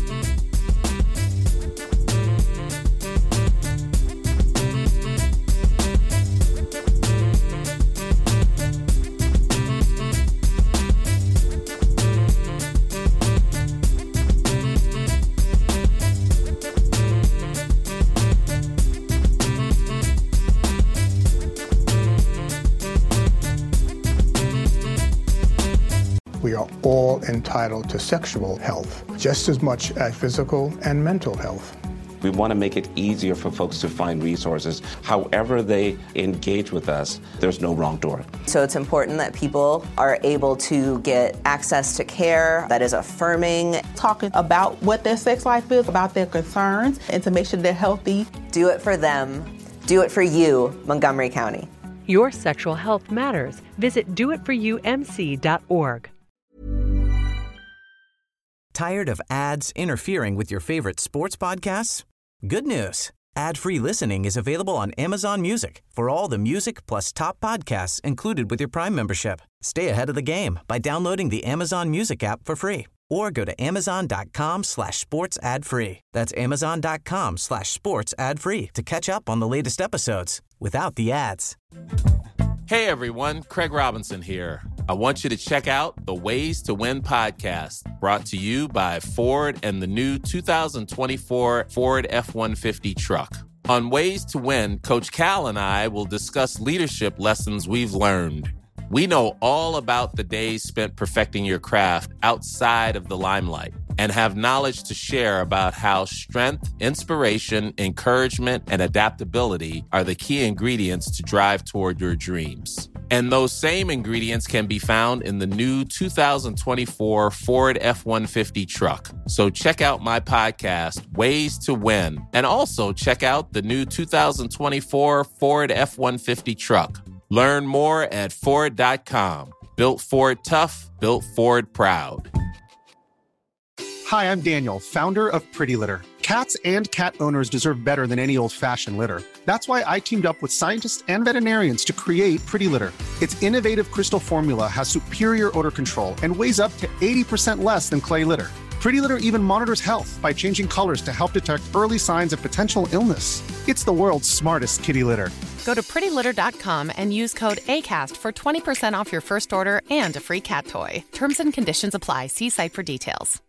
We are all entitled to sexual health, just as much as physical and mental health. We want to make it easier for folks to find resources. However they engage with us, there's no wrong door. So it's important that people are able to get access to care that is affirming. Talking about what their sex life is, about their concerns, and to make sure they're healthy. Do it for them. Do it for you, Montgomery County. Your sexual health matters. Visit do it for you m c dot org. Tired of ads interfering with your favorite sports podcasts? Good news. Ad-free listening is available on Amazon Music for all the music plus top podcasts included with your Prime membership. Stay ahead of the game by downloading the Amazon Music app for free or go to amazon.com slash sports ad free. That's amazon.com slash sports ad free to catch up on the latest episodes without the ads. Hey everyone, Craig Robinson here. I want you to check out the Ways to Win podcast, brought to you by Ford and the new two thousand twenty-four Ford F one fifty truck. On Ways to Win, Coach Cal and I will discuss leadership lessons we've learned. We know all about the days spent perfecting your craft outside of the limelight and have knowledge to share about how strength, inspiration, encouragement, and adaptability are the key ingredients to drive toward your dreams. And those same ingredients can be found in the new two thousand twenty-four Ford F one fifty truck. So check out my podcast, Ways to Win, and also check out the new two thousand twenty-four Ford F one fifty truck. Learn more at Ford dot com. Built Ford tough, built Ford proud. Hi, I'm Daniel, founder of Pretty Litter. Cats and cat owners deserve better than any old-fashioned litter. That's why I teamed up with scientists and veterinarians to create Pretty Litter. Its innovative crystal formula has superior odor control and weighs up to eighty percent less than clay litter. Pretty Litter even monitors health by changing colors to help detect early signs of potential illness. It's the world's smartest kitty litter. Go to pretty litter dot com and use code ACAST for twenty percent off your first order and a free cat toy. Terms and conditions apply. See site for details.